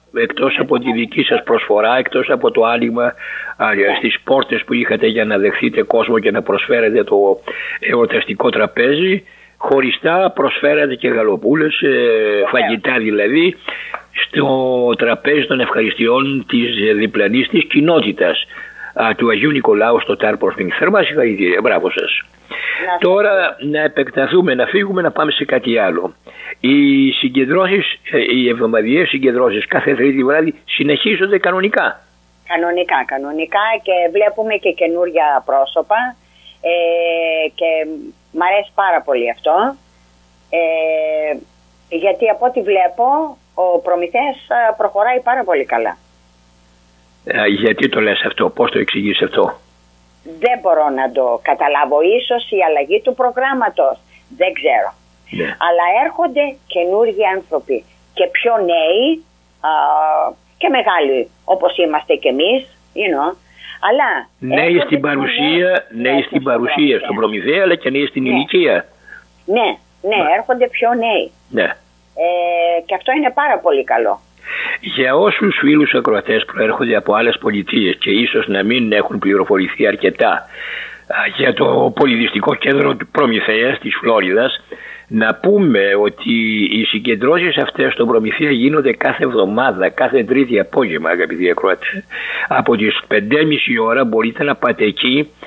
εκτός από το άνοιγμα στις πόρτες που είχατε για να δεχθείτε κόσμο και να προσφέρετε το εορταστικό τραπέζι, χωριστά προσφέρατε και γαλοπούλες, φαγητά δηλαδή, στο τραπέζι των ευχαριστειών της διπλανής της κοινότητας του Αγίου Νικολάου στο Tarpon Springs. Θερμά συγχαρητήρια, μπράβο σας. Τώρα να επεκταθούμε, να φύγουμε, να πάμε σε κάτι άλλο. Οι συγκεντρώσεις, οι εβδομαδιαίες συγκεντρώσεις κάθε Τρίτη βράδυ συνεχίζονται κανονικά? Κανονικά και βλέπουμε και καινούργια πρόσωπα και μ' αρέσει πάρα πολύ αυτό, γιατί από ό,τι βλέπω ο Προμηθέας προχωράει πάρα πολύ καλά. Γιατί το λες αυτό, πώς το εξηγείς αυτό? Δεν μπορώ να το καταλάβω, ίσως η αλλαγή του προγράμματος, δεν ξέρω. Ναι. Αλλά έρχονται καινούργιοι άνθρωποι και πιο νέοι και μεγάλοι όπως είμαστε κι εμείς, αλλά νέοι στην παρουσία, στον Προμηθέα, αλλά και νέοι στην ηλικία. Ναι, έρχονται πιο νέοι. Ναι. Και αυτό είναι πάρα πολύ καλό. Για όσους φίλους ακροατές προέρχονται από άλλες πολιτείες και ίσως να μην έχουν πληροφορηθεί αρκετά για το πολιτιστικό κέντρο του Προμηθέας της Φλόριδας, να πούμε ότι οι συγκεντρώσεις αυτές στον Προμηθέα γίνονται κάθε εβδομάδα, κάθε Τρίτη απόγευμα, αγαπητοί ακροατές. Από τις 5:30 ώρα μπορείτε να πάτε εκεί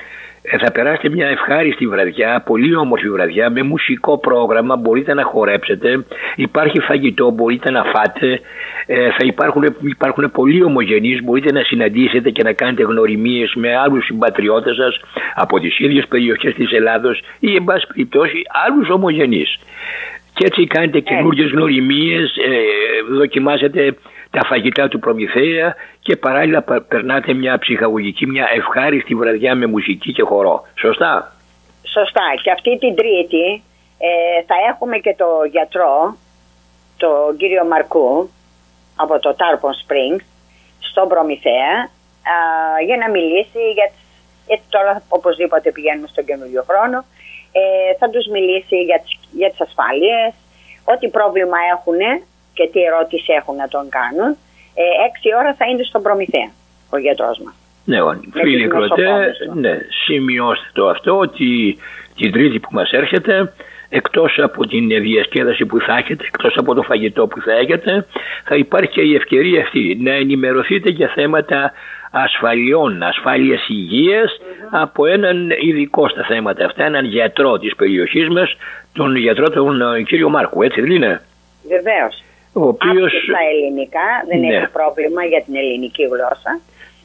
Θα περάσετε μια ευχάριστη βραδιά, πολύ όμορφη βραδιά, με μουσικό πρόγραμμα, μπορείτε να χορέψετε, υπάρχει φαγητό, μπορείτε να φάτε, θα υπάρχουν πολλοί ομογενείς, μπορείτε να συναντήσετε και να κάνετε γνωριμίες με άλλους συμπατριώτες σας από τις ίδιες περιοχές της Ελλάδος ή εν πάση περιπτώσει άλλους ομογενείς. Και έτσι κάνετε καινούργιες γνωριμίες, δοκιμάσετε τα φαγητά του Προμηθέα και παράλληλα περνάτε μια ψυχαγωγική, μια ευχάριστη βραδιά με μουσική και χορό. Σωστά? Σωστά. Και αυτή την Τρίτη θα έχουμε και το γιατρό, τον κύριο Μαρκού, από το Tarpon Springs, στον Προμηθέα, για να μιλήσει γιατί τώρα οπωσδήποτε πηγαίνουμε στον καινούριο χρόνο. Θα τους μιλήσει για τις ασφάλειες, ό,τι πρόβλημα έχουν και τι ερώτηση έχουν να τον κάνουν. 6 ώρα θα είναι στον Προμηθέα ο γιατρός μας. Ναι, φίλοι ακροατέ, ναι, σημειώστε το αυτό, ότι την Τρίτη που μας έρχεται, εκτός από την διασκέδαση που θα έχετε, εκτός από το φαγητό που θα έχετε, θα υπάρχει και η ευκαιρία αυτή να ενημερωθείτε για θέματα ασφάλειας υγείας από έναν ειδικό στα θέματα αυτά, έναν γιατρό της περιοχής μας, τον γιατρό τον κύριο Μάρκου, έτσι δεν είναι? Βεβαίως. Ο οποίος στα ελληνικά, δεν έχει πρόβλημα για την ελληνική γλώσσα.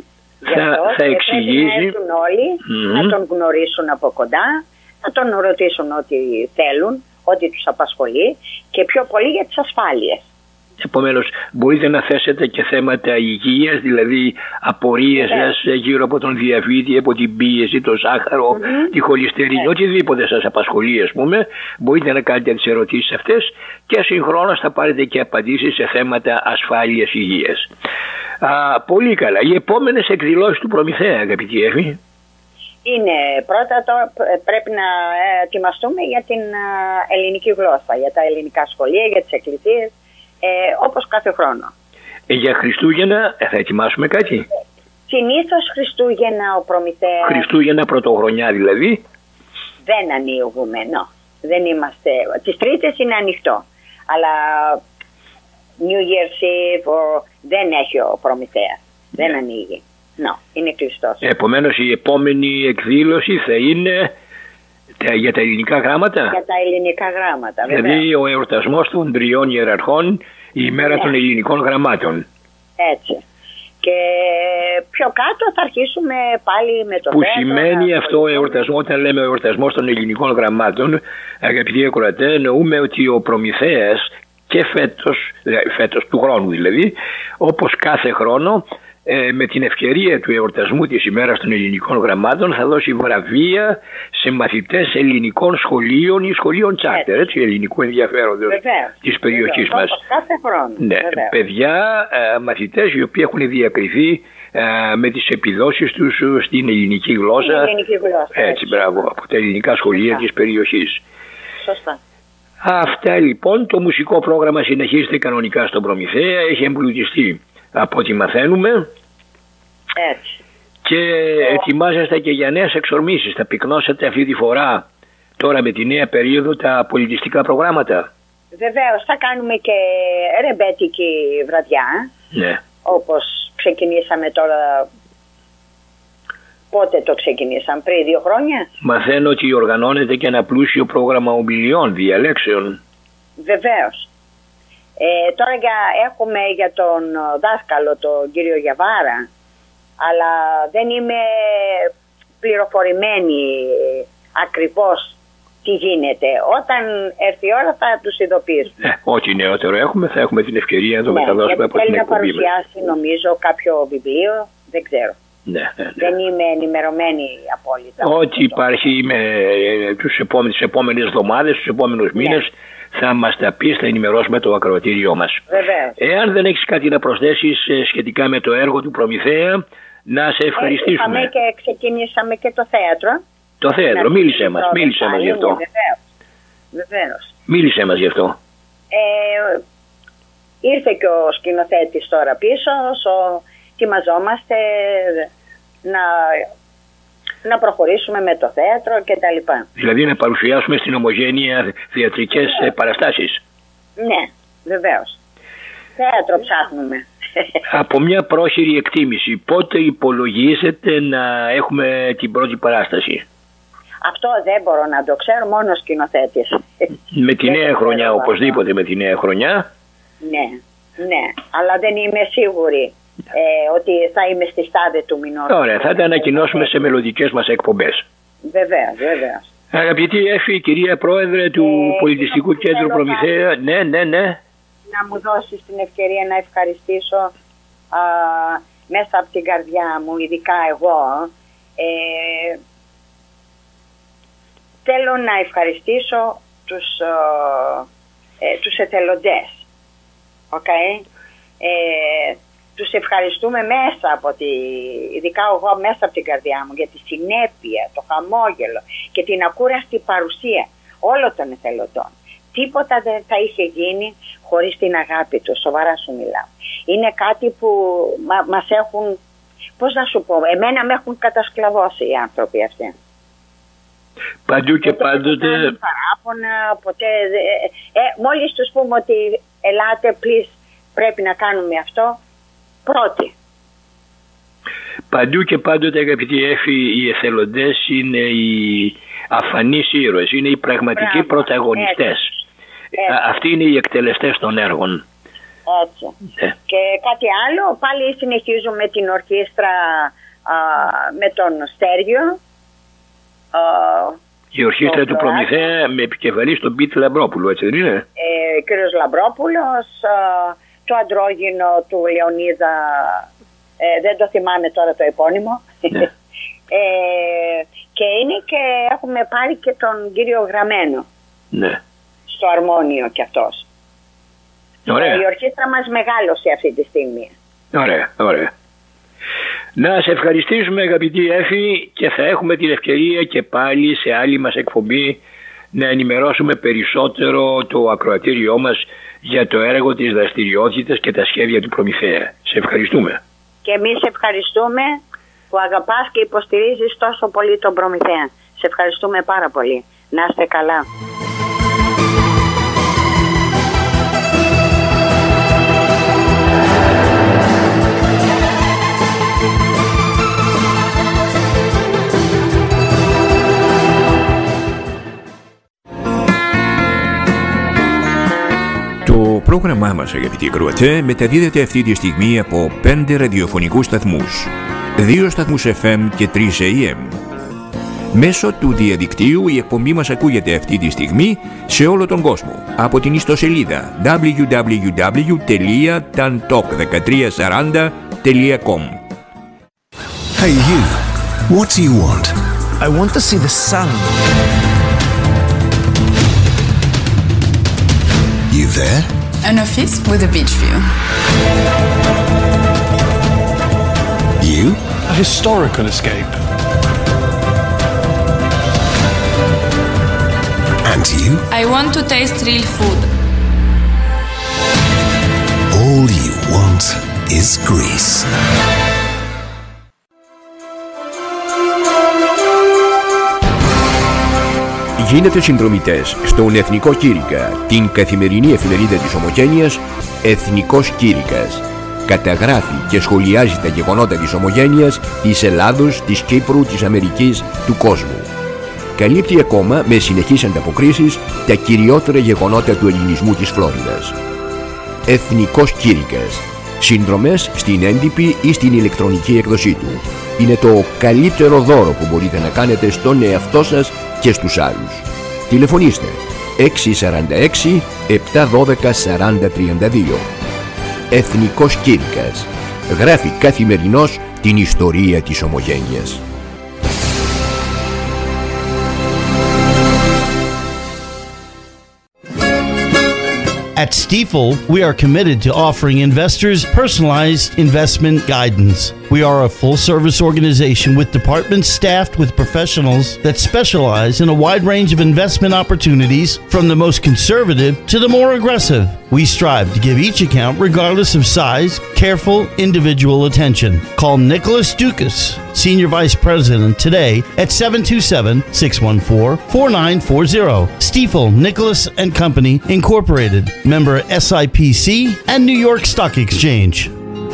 Θα εξηγήσει. Να έρθουν όλοι, να τον γνωρίσουν από κοντά, να τον ρωτήσουν ό,τι θέλουν, ό,τι τους απασχολεί και πιο πολύ για τις ασφάλειες. Επομένως, μπορείτε να θέσετε και θέματα υγείας, δηλαδή απορίες σας γύρω από τον διαβήτη, από την πίεση, το ζάχαρο, τη χολυστερίνη, οτιδήποτε σας απασχολεί, ας πούμε, μπορείτε να κάνετε τις ερωτήσεις αυτές και συγχρόνως θα πάρετε και απαντήσεις σε θέματα ασφάλειας υγείας. Πολύ καλά. Οι επόμενες εκδηλώσεις του Προμηθέα, αγαπητή Εύη? Είναι πρώτα πρέπει να ετοιμαστούμε για την ελληνική γλώσσα, για τα ελληνικά σχολεία, για τις εκκλησίες, όπως κάθε χρόνο. Για Χριστούγεννα θα ετοιμάσουμε κάτι? Συνήθως Χριστούγεννα ο Προμηθέας. Χριστούγεννα πρωτοχρονιά δηλαδή. Δεν ανοίγουμε, δεν είμαστε. Τις Τρίτες είναι ανοιχτό. Αλλά New Year's Eve δεν έχει ο Προμηθέας. Δεν ανοίγει. Είναι κλειστός. Επομένως η επόμενη εκδήλωση θα είναι για τα ελληνικά γράμματα. Για τα ελληνικά γράμματα, βέβαια. Δηλαδή ο εορτασμός των 3 ιεραρχών, η ημέρα των ελληνικών γραμμάτων. Έτσι. Και πιο κάτω θα αρχίσουμε πάλι με το που σημαίνει αυτό ο εορτασμό, όταν λέμε ο εορτασμός των ελληνικών γραμμάτων, αγαπητοί ακροατές, εννοούμε ότι ο Προμηθέας και φέτος του χρόνου δηλαδή, όπως κάθε χρόνο, με την ευκαιρία του εορτασμού της ημέρας των ελληνικών γραμμάτων θα δώσει βραβεία σε μαθητές ελληνικών σχολείων ή σχολείων τσάρτερ, έτσι, ελληνικού ενδιαφέροντος της περιοχής μας. Κάθε χρόνο. Ναι, παιδιά, μαθητές οι οποίοι έχουν διακριθεί με τις επιδόσεις τους στην ελληνική γλώσσα. Έτσι, μπράβο, από τα ελληνικά σχολεία της περιοχής. Σωστά. Αυτά λοιπόν, το μουσικό πρόγραμμα συνεχίζεται κανονικά στον Προμηθέα, έχει εμπλουτιστεί από ό,τι μαθαίνουμε. Έτσι. Και ετοιμάζεστε και για νέες εξορμήσεις. Θα πυκνώσετε αυτή τη φορά τώρα με τη νέα περίοδο τα πολιτιστικά προγράμματα? Βεβαίως, θα κάνουμε και ρεμπέτικη βραδιά. Ναι. Όπως ξεκινήσαμε τώρα. Πότε το ξεκινήσαμε? Πριν 2 χρόνια. Μαθαίνω ότι οργανώνεται και ένα πλούσιο πρόγραμμα ομιλιών, διαλέξεων. Βεβαίως. Τώρα έχουμε για τον δάσκαλο, τον κύριο Γιαβάρα, αλλά δεν είμαι πληροφορημένη ακριβώς τι γίνεται. Όταν έρθει η ώρα θα τους ειδοποιήσουμε. Ό,τι νεότερο έχουμε θα έχουμε την ευκαιρία να το μεταδώσουμε από την εκπομπή. Θέλει να παρουσιάσει νομίζω κάποιο βιβλίο, δεν ξέρω. Ναι. Δεν είμαι ενημερωμένη απόλυτα. Ό,τι υπάρχει με τις επόμενες εβδομάδες, τους επόμενους μήνες, θα μας τα πεις, θα ενημερώσουμε το ακροατήριό μας. Βεβαίως. Εάν δεν έχεις κάτι να προσθέσεις σχετικά με το έργο του Προμηθέα, να σε ευχαριστήσουμε. Και ξεκινήσαμε και το θέατρο. Το θέατρο, μίλησέ μας γι' αυτό. Βεβαίως. Μίλησέ μας γι' αυτό. Ήρθε και ο σκηνοθέτης τώρα πίσω, ετοιμαζόμαστε να προχωρήσουμε με το θέατρο και τα λοιπά. Δηλαδή να παρουσιάσουμε στην Ομογένεια θεατρικές παραστάσεις. Ναι, βεβαίως. Θέατρο ψάχνουμε. Από μια πρόχειρη εκτίμηση, πότε υπολογίζετε να έχουμε την πρώτη παράσταση? Αυτό δεν μπορώ να το ξέρω, μόνο σκηνοθέτης. Με τη νέα χρονιά, οπωσδήποτε με τη νέα χρονιά. Ναι, αλλά δεν είμαι σίγουρη ότι θα είμαι στη στάδια του μηνός. Ωραία, θα τα ανακοινώσουμε σε μελλοντικές μας εκπομπές. Βεβαίως. Αγαπητή Εφη, κυρία Πρόεδρε του Πολιτιστικού Κέντρου Προμηθέα, ναι. Να μου δώσεις την ευκαιρία να ευχαριστήσω μέσα από την καρδιά μου, ειδικά εγώ. Θέλω να ευχαριστήσω τους εθελοντές. Okay? Τους ευχαριστούμε μέσα από ειδικά εγώ μέσα από την καρδιά μου, για τη συνέπεια, το χαμόγελο και την ακούραστη παρουσία όλων των εθελοντών. Τίποτα δεν θα είχε γίνει χωρίς την αγάπη τους, σοβαρά σου μιλάω. Είναι κάτι που μας έχουν, πώς να σου πω, εμένα με έχουν κατασκλαβώσει οι άνθρωποι αυτοί. Παντού και πάντοτε. Παράπονα, ποτέ. Μόλις τους πούμε ότι ελάτε, please, πρέπει να κάνουμε αυτό, πρώτοι. Παντού και πάντοτε, αγαπητοί Εφη, οι εθελοντές είναι οι αφανείς ήρωες, είναι οι πραγματικοί πρωταγωνιστές. Αυτοί είναι οι εκτελεστές των έργων. Έτσι. Και κάτι άλλο, πάλι συνεχίζουμε την ορχήστρα με τον Στέργιο. Η ορχήστρα του Προμηθέα με επικεφαλής τον Πίτη Λαμπρόπουλο, έτσι δεν είναι? Κύριος Λαμπρόπουλος, το αντρόγυνο του Λεωνίδα, δεν το θυμάμαι τώρα το επώνυμο. Ναι. Και έχουμε πάρει και τον κύριο Γραμμένο. Ναι. Στο αρμόνιο κι αυτός. Ωραία. Η ορχήστρα μας μεγάλωσε αυτή τη στιγμή. Ωραία. Να σε ευχαριστήσουμε, αγαπητή Εφη, και θα έχουμε την ευκαιρία και πάλι σε άλλη μας εκπομπή να ενημερώσουμε περισσότερο το ακροατήριό μας για το έργο, της δραστηριότητας και τα σχέδια του Προμηθέα. Σε ευχαριστούμε. Και εμείς ευχαριστούμε που αγαπάς και υποστηρίζεις τόσο πολύ τον Προμηθέα. Σε ευχαριστούμε πάρα πολύ. Να είστε καλά. Το πρόγραμμά μας, αγαπητοί ακροατές, μεταδίδεται αυτή τη στιγμή από 5 ραδιοφωνικούς σταθμούς, 2 σταθμούς FM και 3 AM. Μέσω του διαδικτύου η εκπομπή μας ακούγεται αυτή τη στιγμή σε όλο τον κόσμο από την ιστοσελίδα www.tantalk1340.com. Hey you, what do you want? I want to see the sun. You there? An office with a beach view. You? A historical escape. And you? I want to taste real food. All you want is Greece. Γίνετε συνδρομητές στον Εθνικό Κήρυκα, την καθημερινή εφημερίδα της Ομογένειας Εθνικός Κήρυκας. Καταγράφει και σχολιάζει τα γεγονότα της Ομογένειας, της Ελλάδος, της Κύπρου, της Αμερικής, του κόσμου. Καλύπτει ακόμα με συνεχείς ανταποκρίσεις τα κυριότερα γεγονότα του ελληνισμού της Φλόριδας. Εθνικός Κήρυκας. Συνδρομές στην έντυπη ή στην ηλεκτρονική έκδοσή του. Είναι το καλύτερο δώρο που μπορείτε να κάνετε στον εαυτό σας και στους άλλους. Τηλεφωνήστε 646 712 4032. Εθνικός Κήρυκας. Γράφει καθημερινώς την ιστορία της Ομογένειας. At Stifel, we are committed to offering investors personalized investment guidance. We are a full-service organization with departments staffed with professionals that specialize in a wide range of investment opportunities, from the most conservative to the more aggressive. We strive to give each account, regardless of size, careful individual attention. Call Nicholas Dukas, Senior Vice President, today at 727-614-4940. Stifel, Nicholas & Company, Incorporated. Member SIPC and New York Stock Exchange.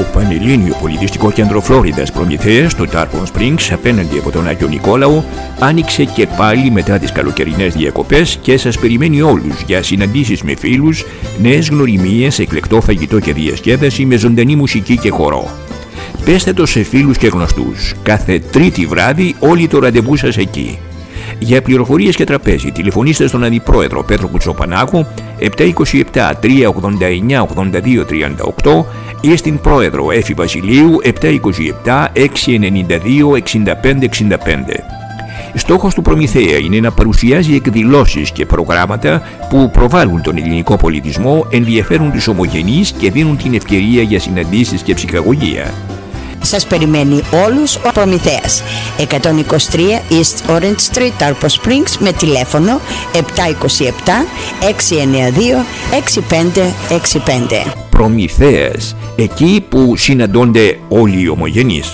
Πανελλήνιο Πολιτιστικό Κέντρο Φλόριδας Προμηθέας στο Tarpon Springs απέναντι από τον Άγιο Νικόλαο άνοιξε και πάλι μετά τις καλοκαιρινές διακοπές και σας περιμένει όλους για συναντήσεις με φίλους, νέες γνωριμίες, εκλεκτό φαγητό και διασκέδαση με ζωντανή μουσική και χορό. Πέστε το σε φίλους και γνωστούς. Κάθε Τρίτη βράδυ όλοι το ραντεβού σας εκεί. Για πληροφορίες και τραπέζι τηλεφωνήστε στον Αντιπρόεδρο Πέτρο Κουτσοπανάκου 727 389 8238 ή στην Πρόεδρο Έφη Βασιλείου 727 692 6565. Στόχος του Προμηθέα είναι να παρουσιάζει εκδηλώσεις και προγράμματα που προβάλλουν τον ελληνικό πολιτισμό, ενδιαφέρουν τους ομογενείς και δίνουν την ευκαιρία για συναντήσεις και ψυχαγωγία. Σας περιμένει όλους ο Προμηθέας. 123 East Orange Street, Tarpon Springs, με τηλέφωνο 727 692 6565. Προμηθέας, εκεί που συναντώνται όλοι οι ομογενείς.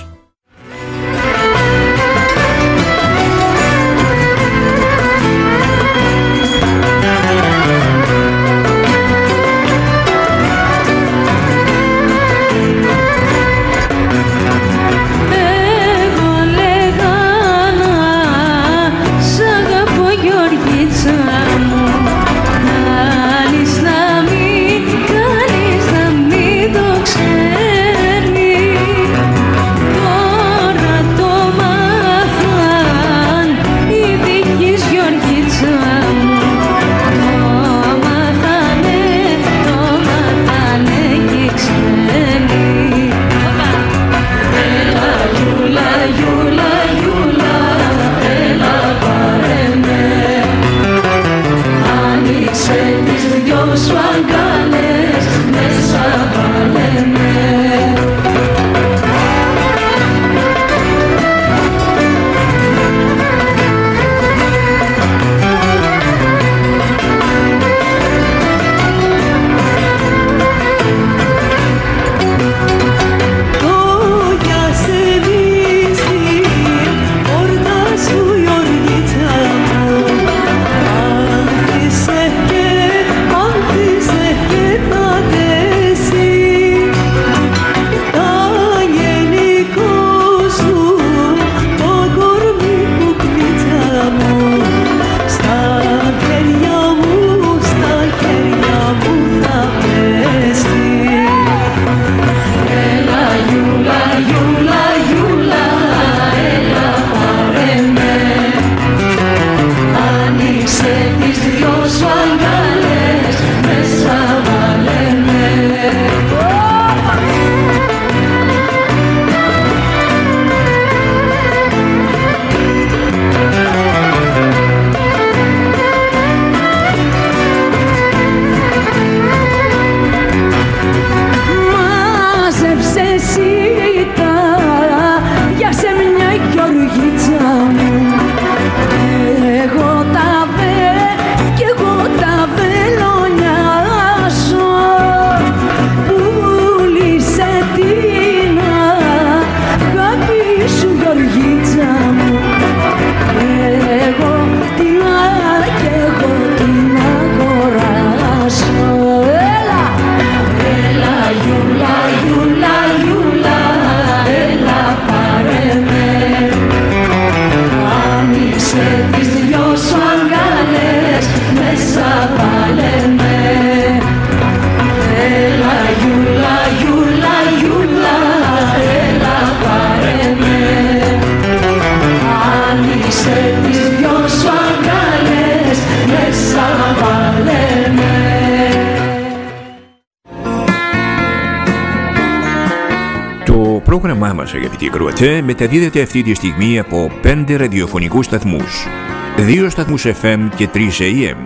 Το πρόγραμμά μας, αγαπητοί ακροατές, μεταδίδεται αυτή τη στιγμή από 5 ραδιοφωνικούς σταθμούς, 2 σταθμούς FM και 3 AM.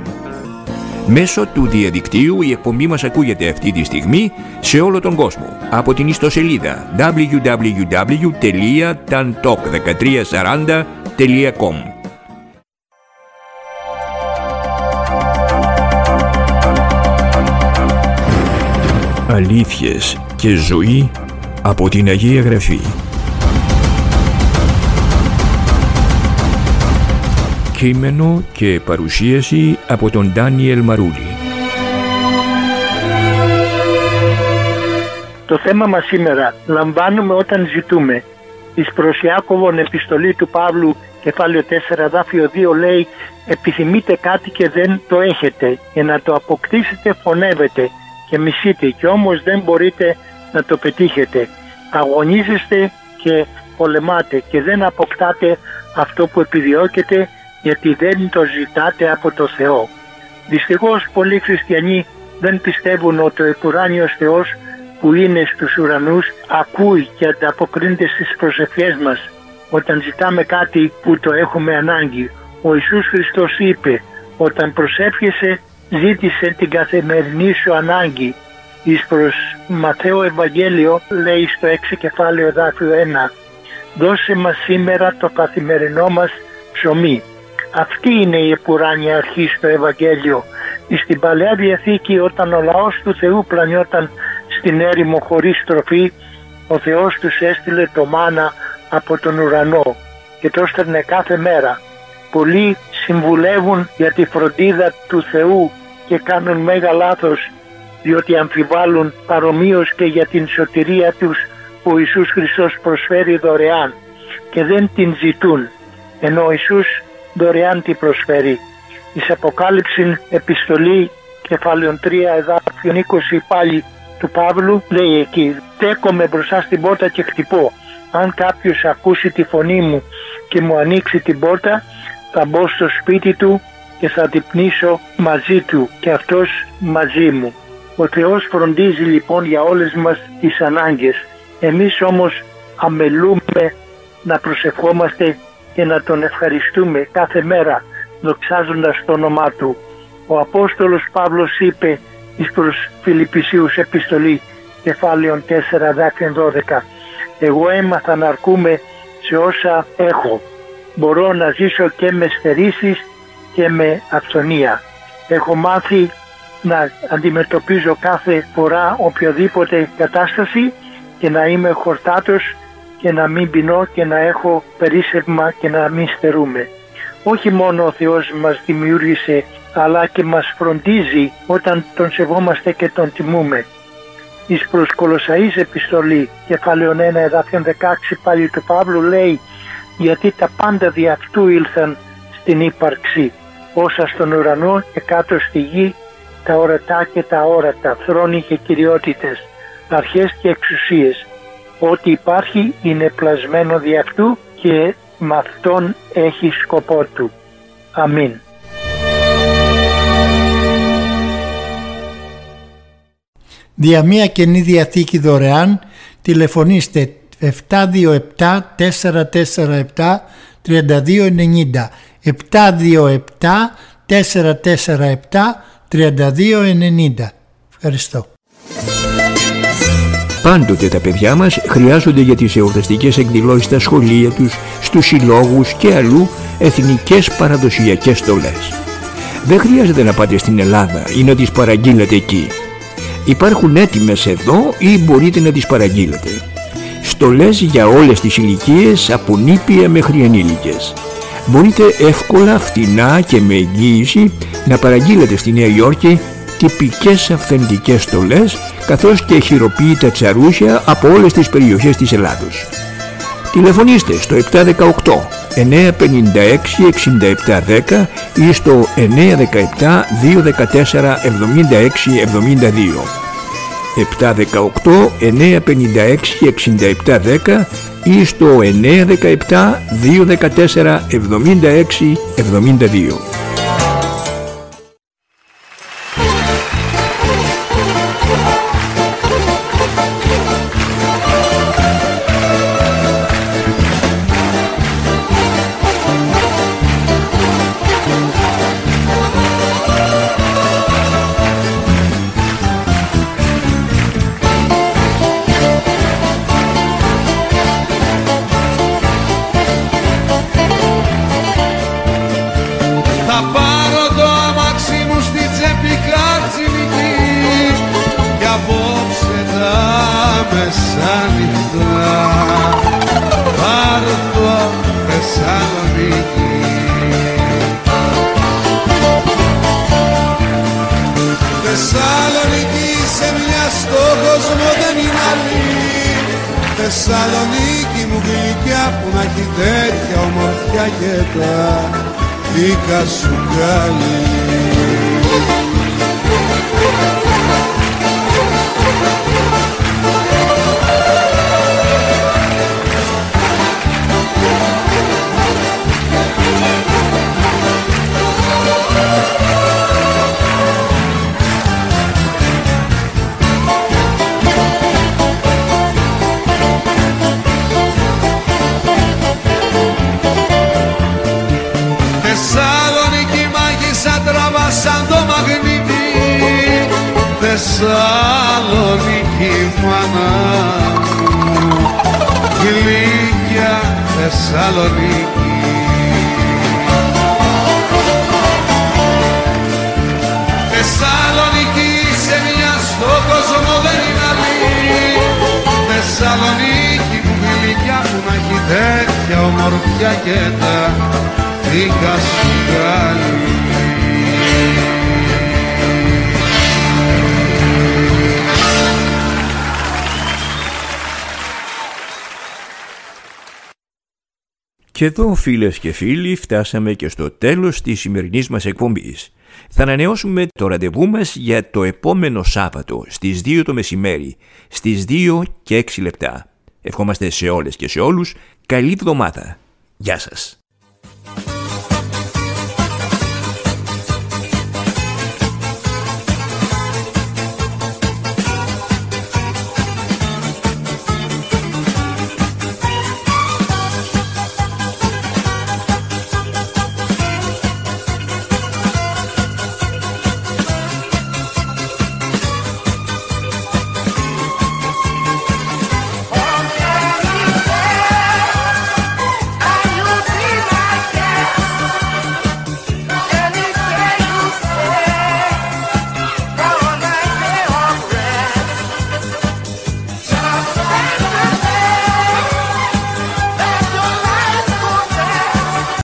Μέσω του διαδικτύου η εκπομπή μας ακούγεται αυτή τη στιγμή σε όλο τον κόσμο από την ιστοσελίδα www.tantalk1340.com. Αλήθειες και ζωή από την Αγία Γραφή. Κείμενο και παρουσίαση από τον Ντάνιελ Μαρούλη. Το θέμα μας σήμερα: λαμβάνουμε όταν ζητούμε. Εις προς Ιάκωβον επιστολή του Παύλου, κεφάλαιο 4, δάφιο 2 λέει: επιθυμείτε κάτι και δεν το έχετε, και να το αποκτήσετε φωνεύετε και μισείτε, και όμως δεν μπορείτε να το πετύχετε. Αγωνίζεστε και πολεμάτε και δεν αποκτάτε αυτό που επιδιώκετε, γιατί δεν το ζητάτε από το Θεό. Δυστυχώς πολλοί χριστιανοί δεν πιστεύουν ότι ο επουράνιος Θεός που είναι στους ουρανούς ακούει και ανταποκρίνεται στις προσευχές μας όταν ζητάμε κάτι που το έχουμε ανάγκη. Ο Ιησούς Χριστός είπε: όταν προσεύχεσαι, ζήτησε την καθημερινή σου ανάγκη. Εις προς Ματθαίο Ευαγγέλιο λέει στο 6 κεφάλαιο δάφιο 1: δώσε μας σήμερα το καθημερινό μας ψωμί. Αυτή είναι η επουράνια αρχή στο Ευαγγέλιο. Στην Παλαιά Διαθήκη, όταν ο λαός του Θεού πλανιόταν στην έρημο χωρίς τροφή, ο Θεός τους έστειλε το μάνα από τον ουρανό και το έστελνε κάθε μέρα. Πολλοί συμβουλεύουν για τη φροντίδα του Θεού και κάνουν μέγα λάθος, διότι αμφιβάλλουν παρομοίως και για την σωτηρία τους που ο Ιησούς Χριστός προσφέρει δωρεάν και δεν την ζητούν, ενώ ο Ιησούς δωρεάν την προσφέρει. Εις Αποκάλυψη επιστολή κεφάλαιον 3 εδάφιον 20 πάλι του Παύλου λέει εκεί: στέκομαι μπροστά στην πόρτα και χτυπώ. Αν κάποιος ακούσει τη φωνή μου και μου ανοίξει την πόρτα, θα μπω στο σπίτι του και θα διπνήσω μαζί του και αυτός μαζί μου. Ο Θεός φροντίζει λοιπόν για όλες μας τις ανάγκες. Εμείς όμως αμελούμε να προσευχόμαστε και να Τον ευχαριστούμε κάθε μέρα, δοξάζοντας το όνομά Του. Ο Απόστολος Παύλος είπε εις προς Φιλιππισίους επιστολή κεφάλαιον 4 δάφιον 12: εγώ έμαθα να αρκούμε σε όσα έχω. Μπορώ να ζήσω και με στερήσεις και με αυθονία. Έχω μάθει να αντιμετωπίζω κάθε φορά οποιοδήποτε κατάσταση και να είμαι χορτάτος και να μην πεινώ και να έχω περίσσευμα και να μην στερούμε. Όχι μόνο ο Θεός μας δημιούργησε, αλλά και μας φροντίζει όταν Τον σεβόμαστε και Τον τιμούμε. Εις προς Κολοσσαείς επιστολή κεφάλαιον 1 εδάφιον 16 πάλι του Παύλου λέει: γιατί τα πάντα δι' αυτού ήλθαν στην ύπαρξη, όσα στον ουρανό και κάτω στη γη, τα ορατά και τα αόρατα, θρόνοι και κυριότητες, αρχές και εξουσίες. Ό,τι υπάρχει είναι πλασμένο δι' αυτού και με αυτόν έχει σκοπό του. Αμήν. Δια μία Καινή Διαθήκη δωρεάν τηλεφωνήστε 727-447-3290, 727-447-3290. Ευχαριστώ. Πάντοτε τα παιδιά μας χρειάζονται για τις εορταστικές εκδηλώσεις στα σχολεία τους, στους συλλόγους και αλλού εθνικές παραδοσιακές στολές. Δεν χρειάζεται να πάτε στην Ελλάδα ή να τις παραγγείλετε εκεί. Υπάρχουν έτοιμες εδώ ή μπορείτε να τις παραγγείλετε. Στολές για όλες τις ηλικίες, από νήπια μέχρι ενήλικες. Μπορείτε εύκολα, φτηνά και με εγγύηση να παραγγείλετε στη Νέα Υόρκη τυπικές αυθεντικές στολές, καθώς και χειροποίητα τσαρούσια από όλες τις περιοχές της Ελλάδος. Τηλεφωνήστε στο 718 956 6710 ή στο 917 214 76 72. 718 956 6710 ή στο 917 214 76 72. Θεσσαλονίκη σε μια στον κόσμο δεν είναι άλλη. Θεσσαλονίκη μου γλυκιά που να έχει τέτοια ομορφιά και τα δίκα σου καλή. Θεσσαλονίκη μάγισσα τραβά σαν το μαγνήτη. Θεσσαλονίκη μάνα μου γλυκιά Θεσσαλονίκη. Θεσσαλονίκη σε μια στο κόσμο δεν είναι άλλη. Θεσσαλονίκη μου γλυκιά που να έχει τέτοια ομορφιά και τα δίκα σου καλή. Και εδώ, φίλες και φίλοι, φτάσαμε και στο τέλος της σημερινής μας εκπομπής. Θα ανανεώσουμε το ραντεβού μας για το επόμενο Σάββατο στις 2 το μεσημέρι, στις 2 και 6 λεπτά. Ευχόμαστε σε όλες και σε όλους καλή εβδομάδα. Γεια σας.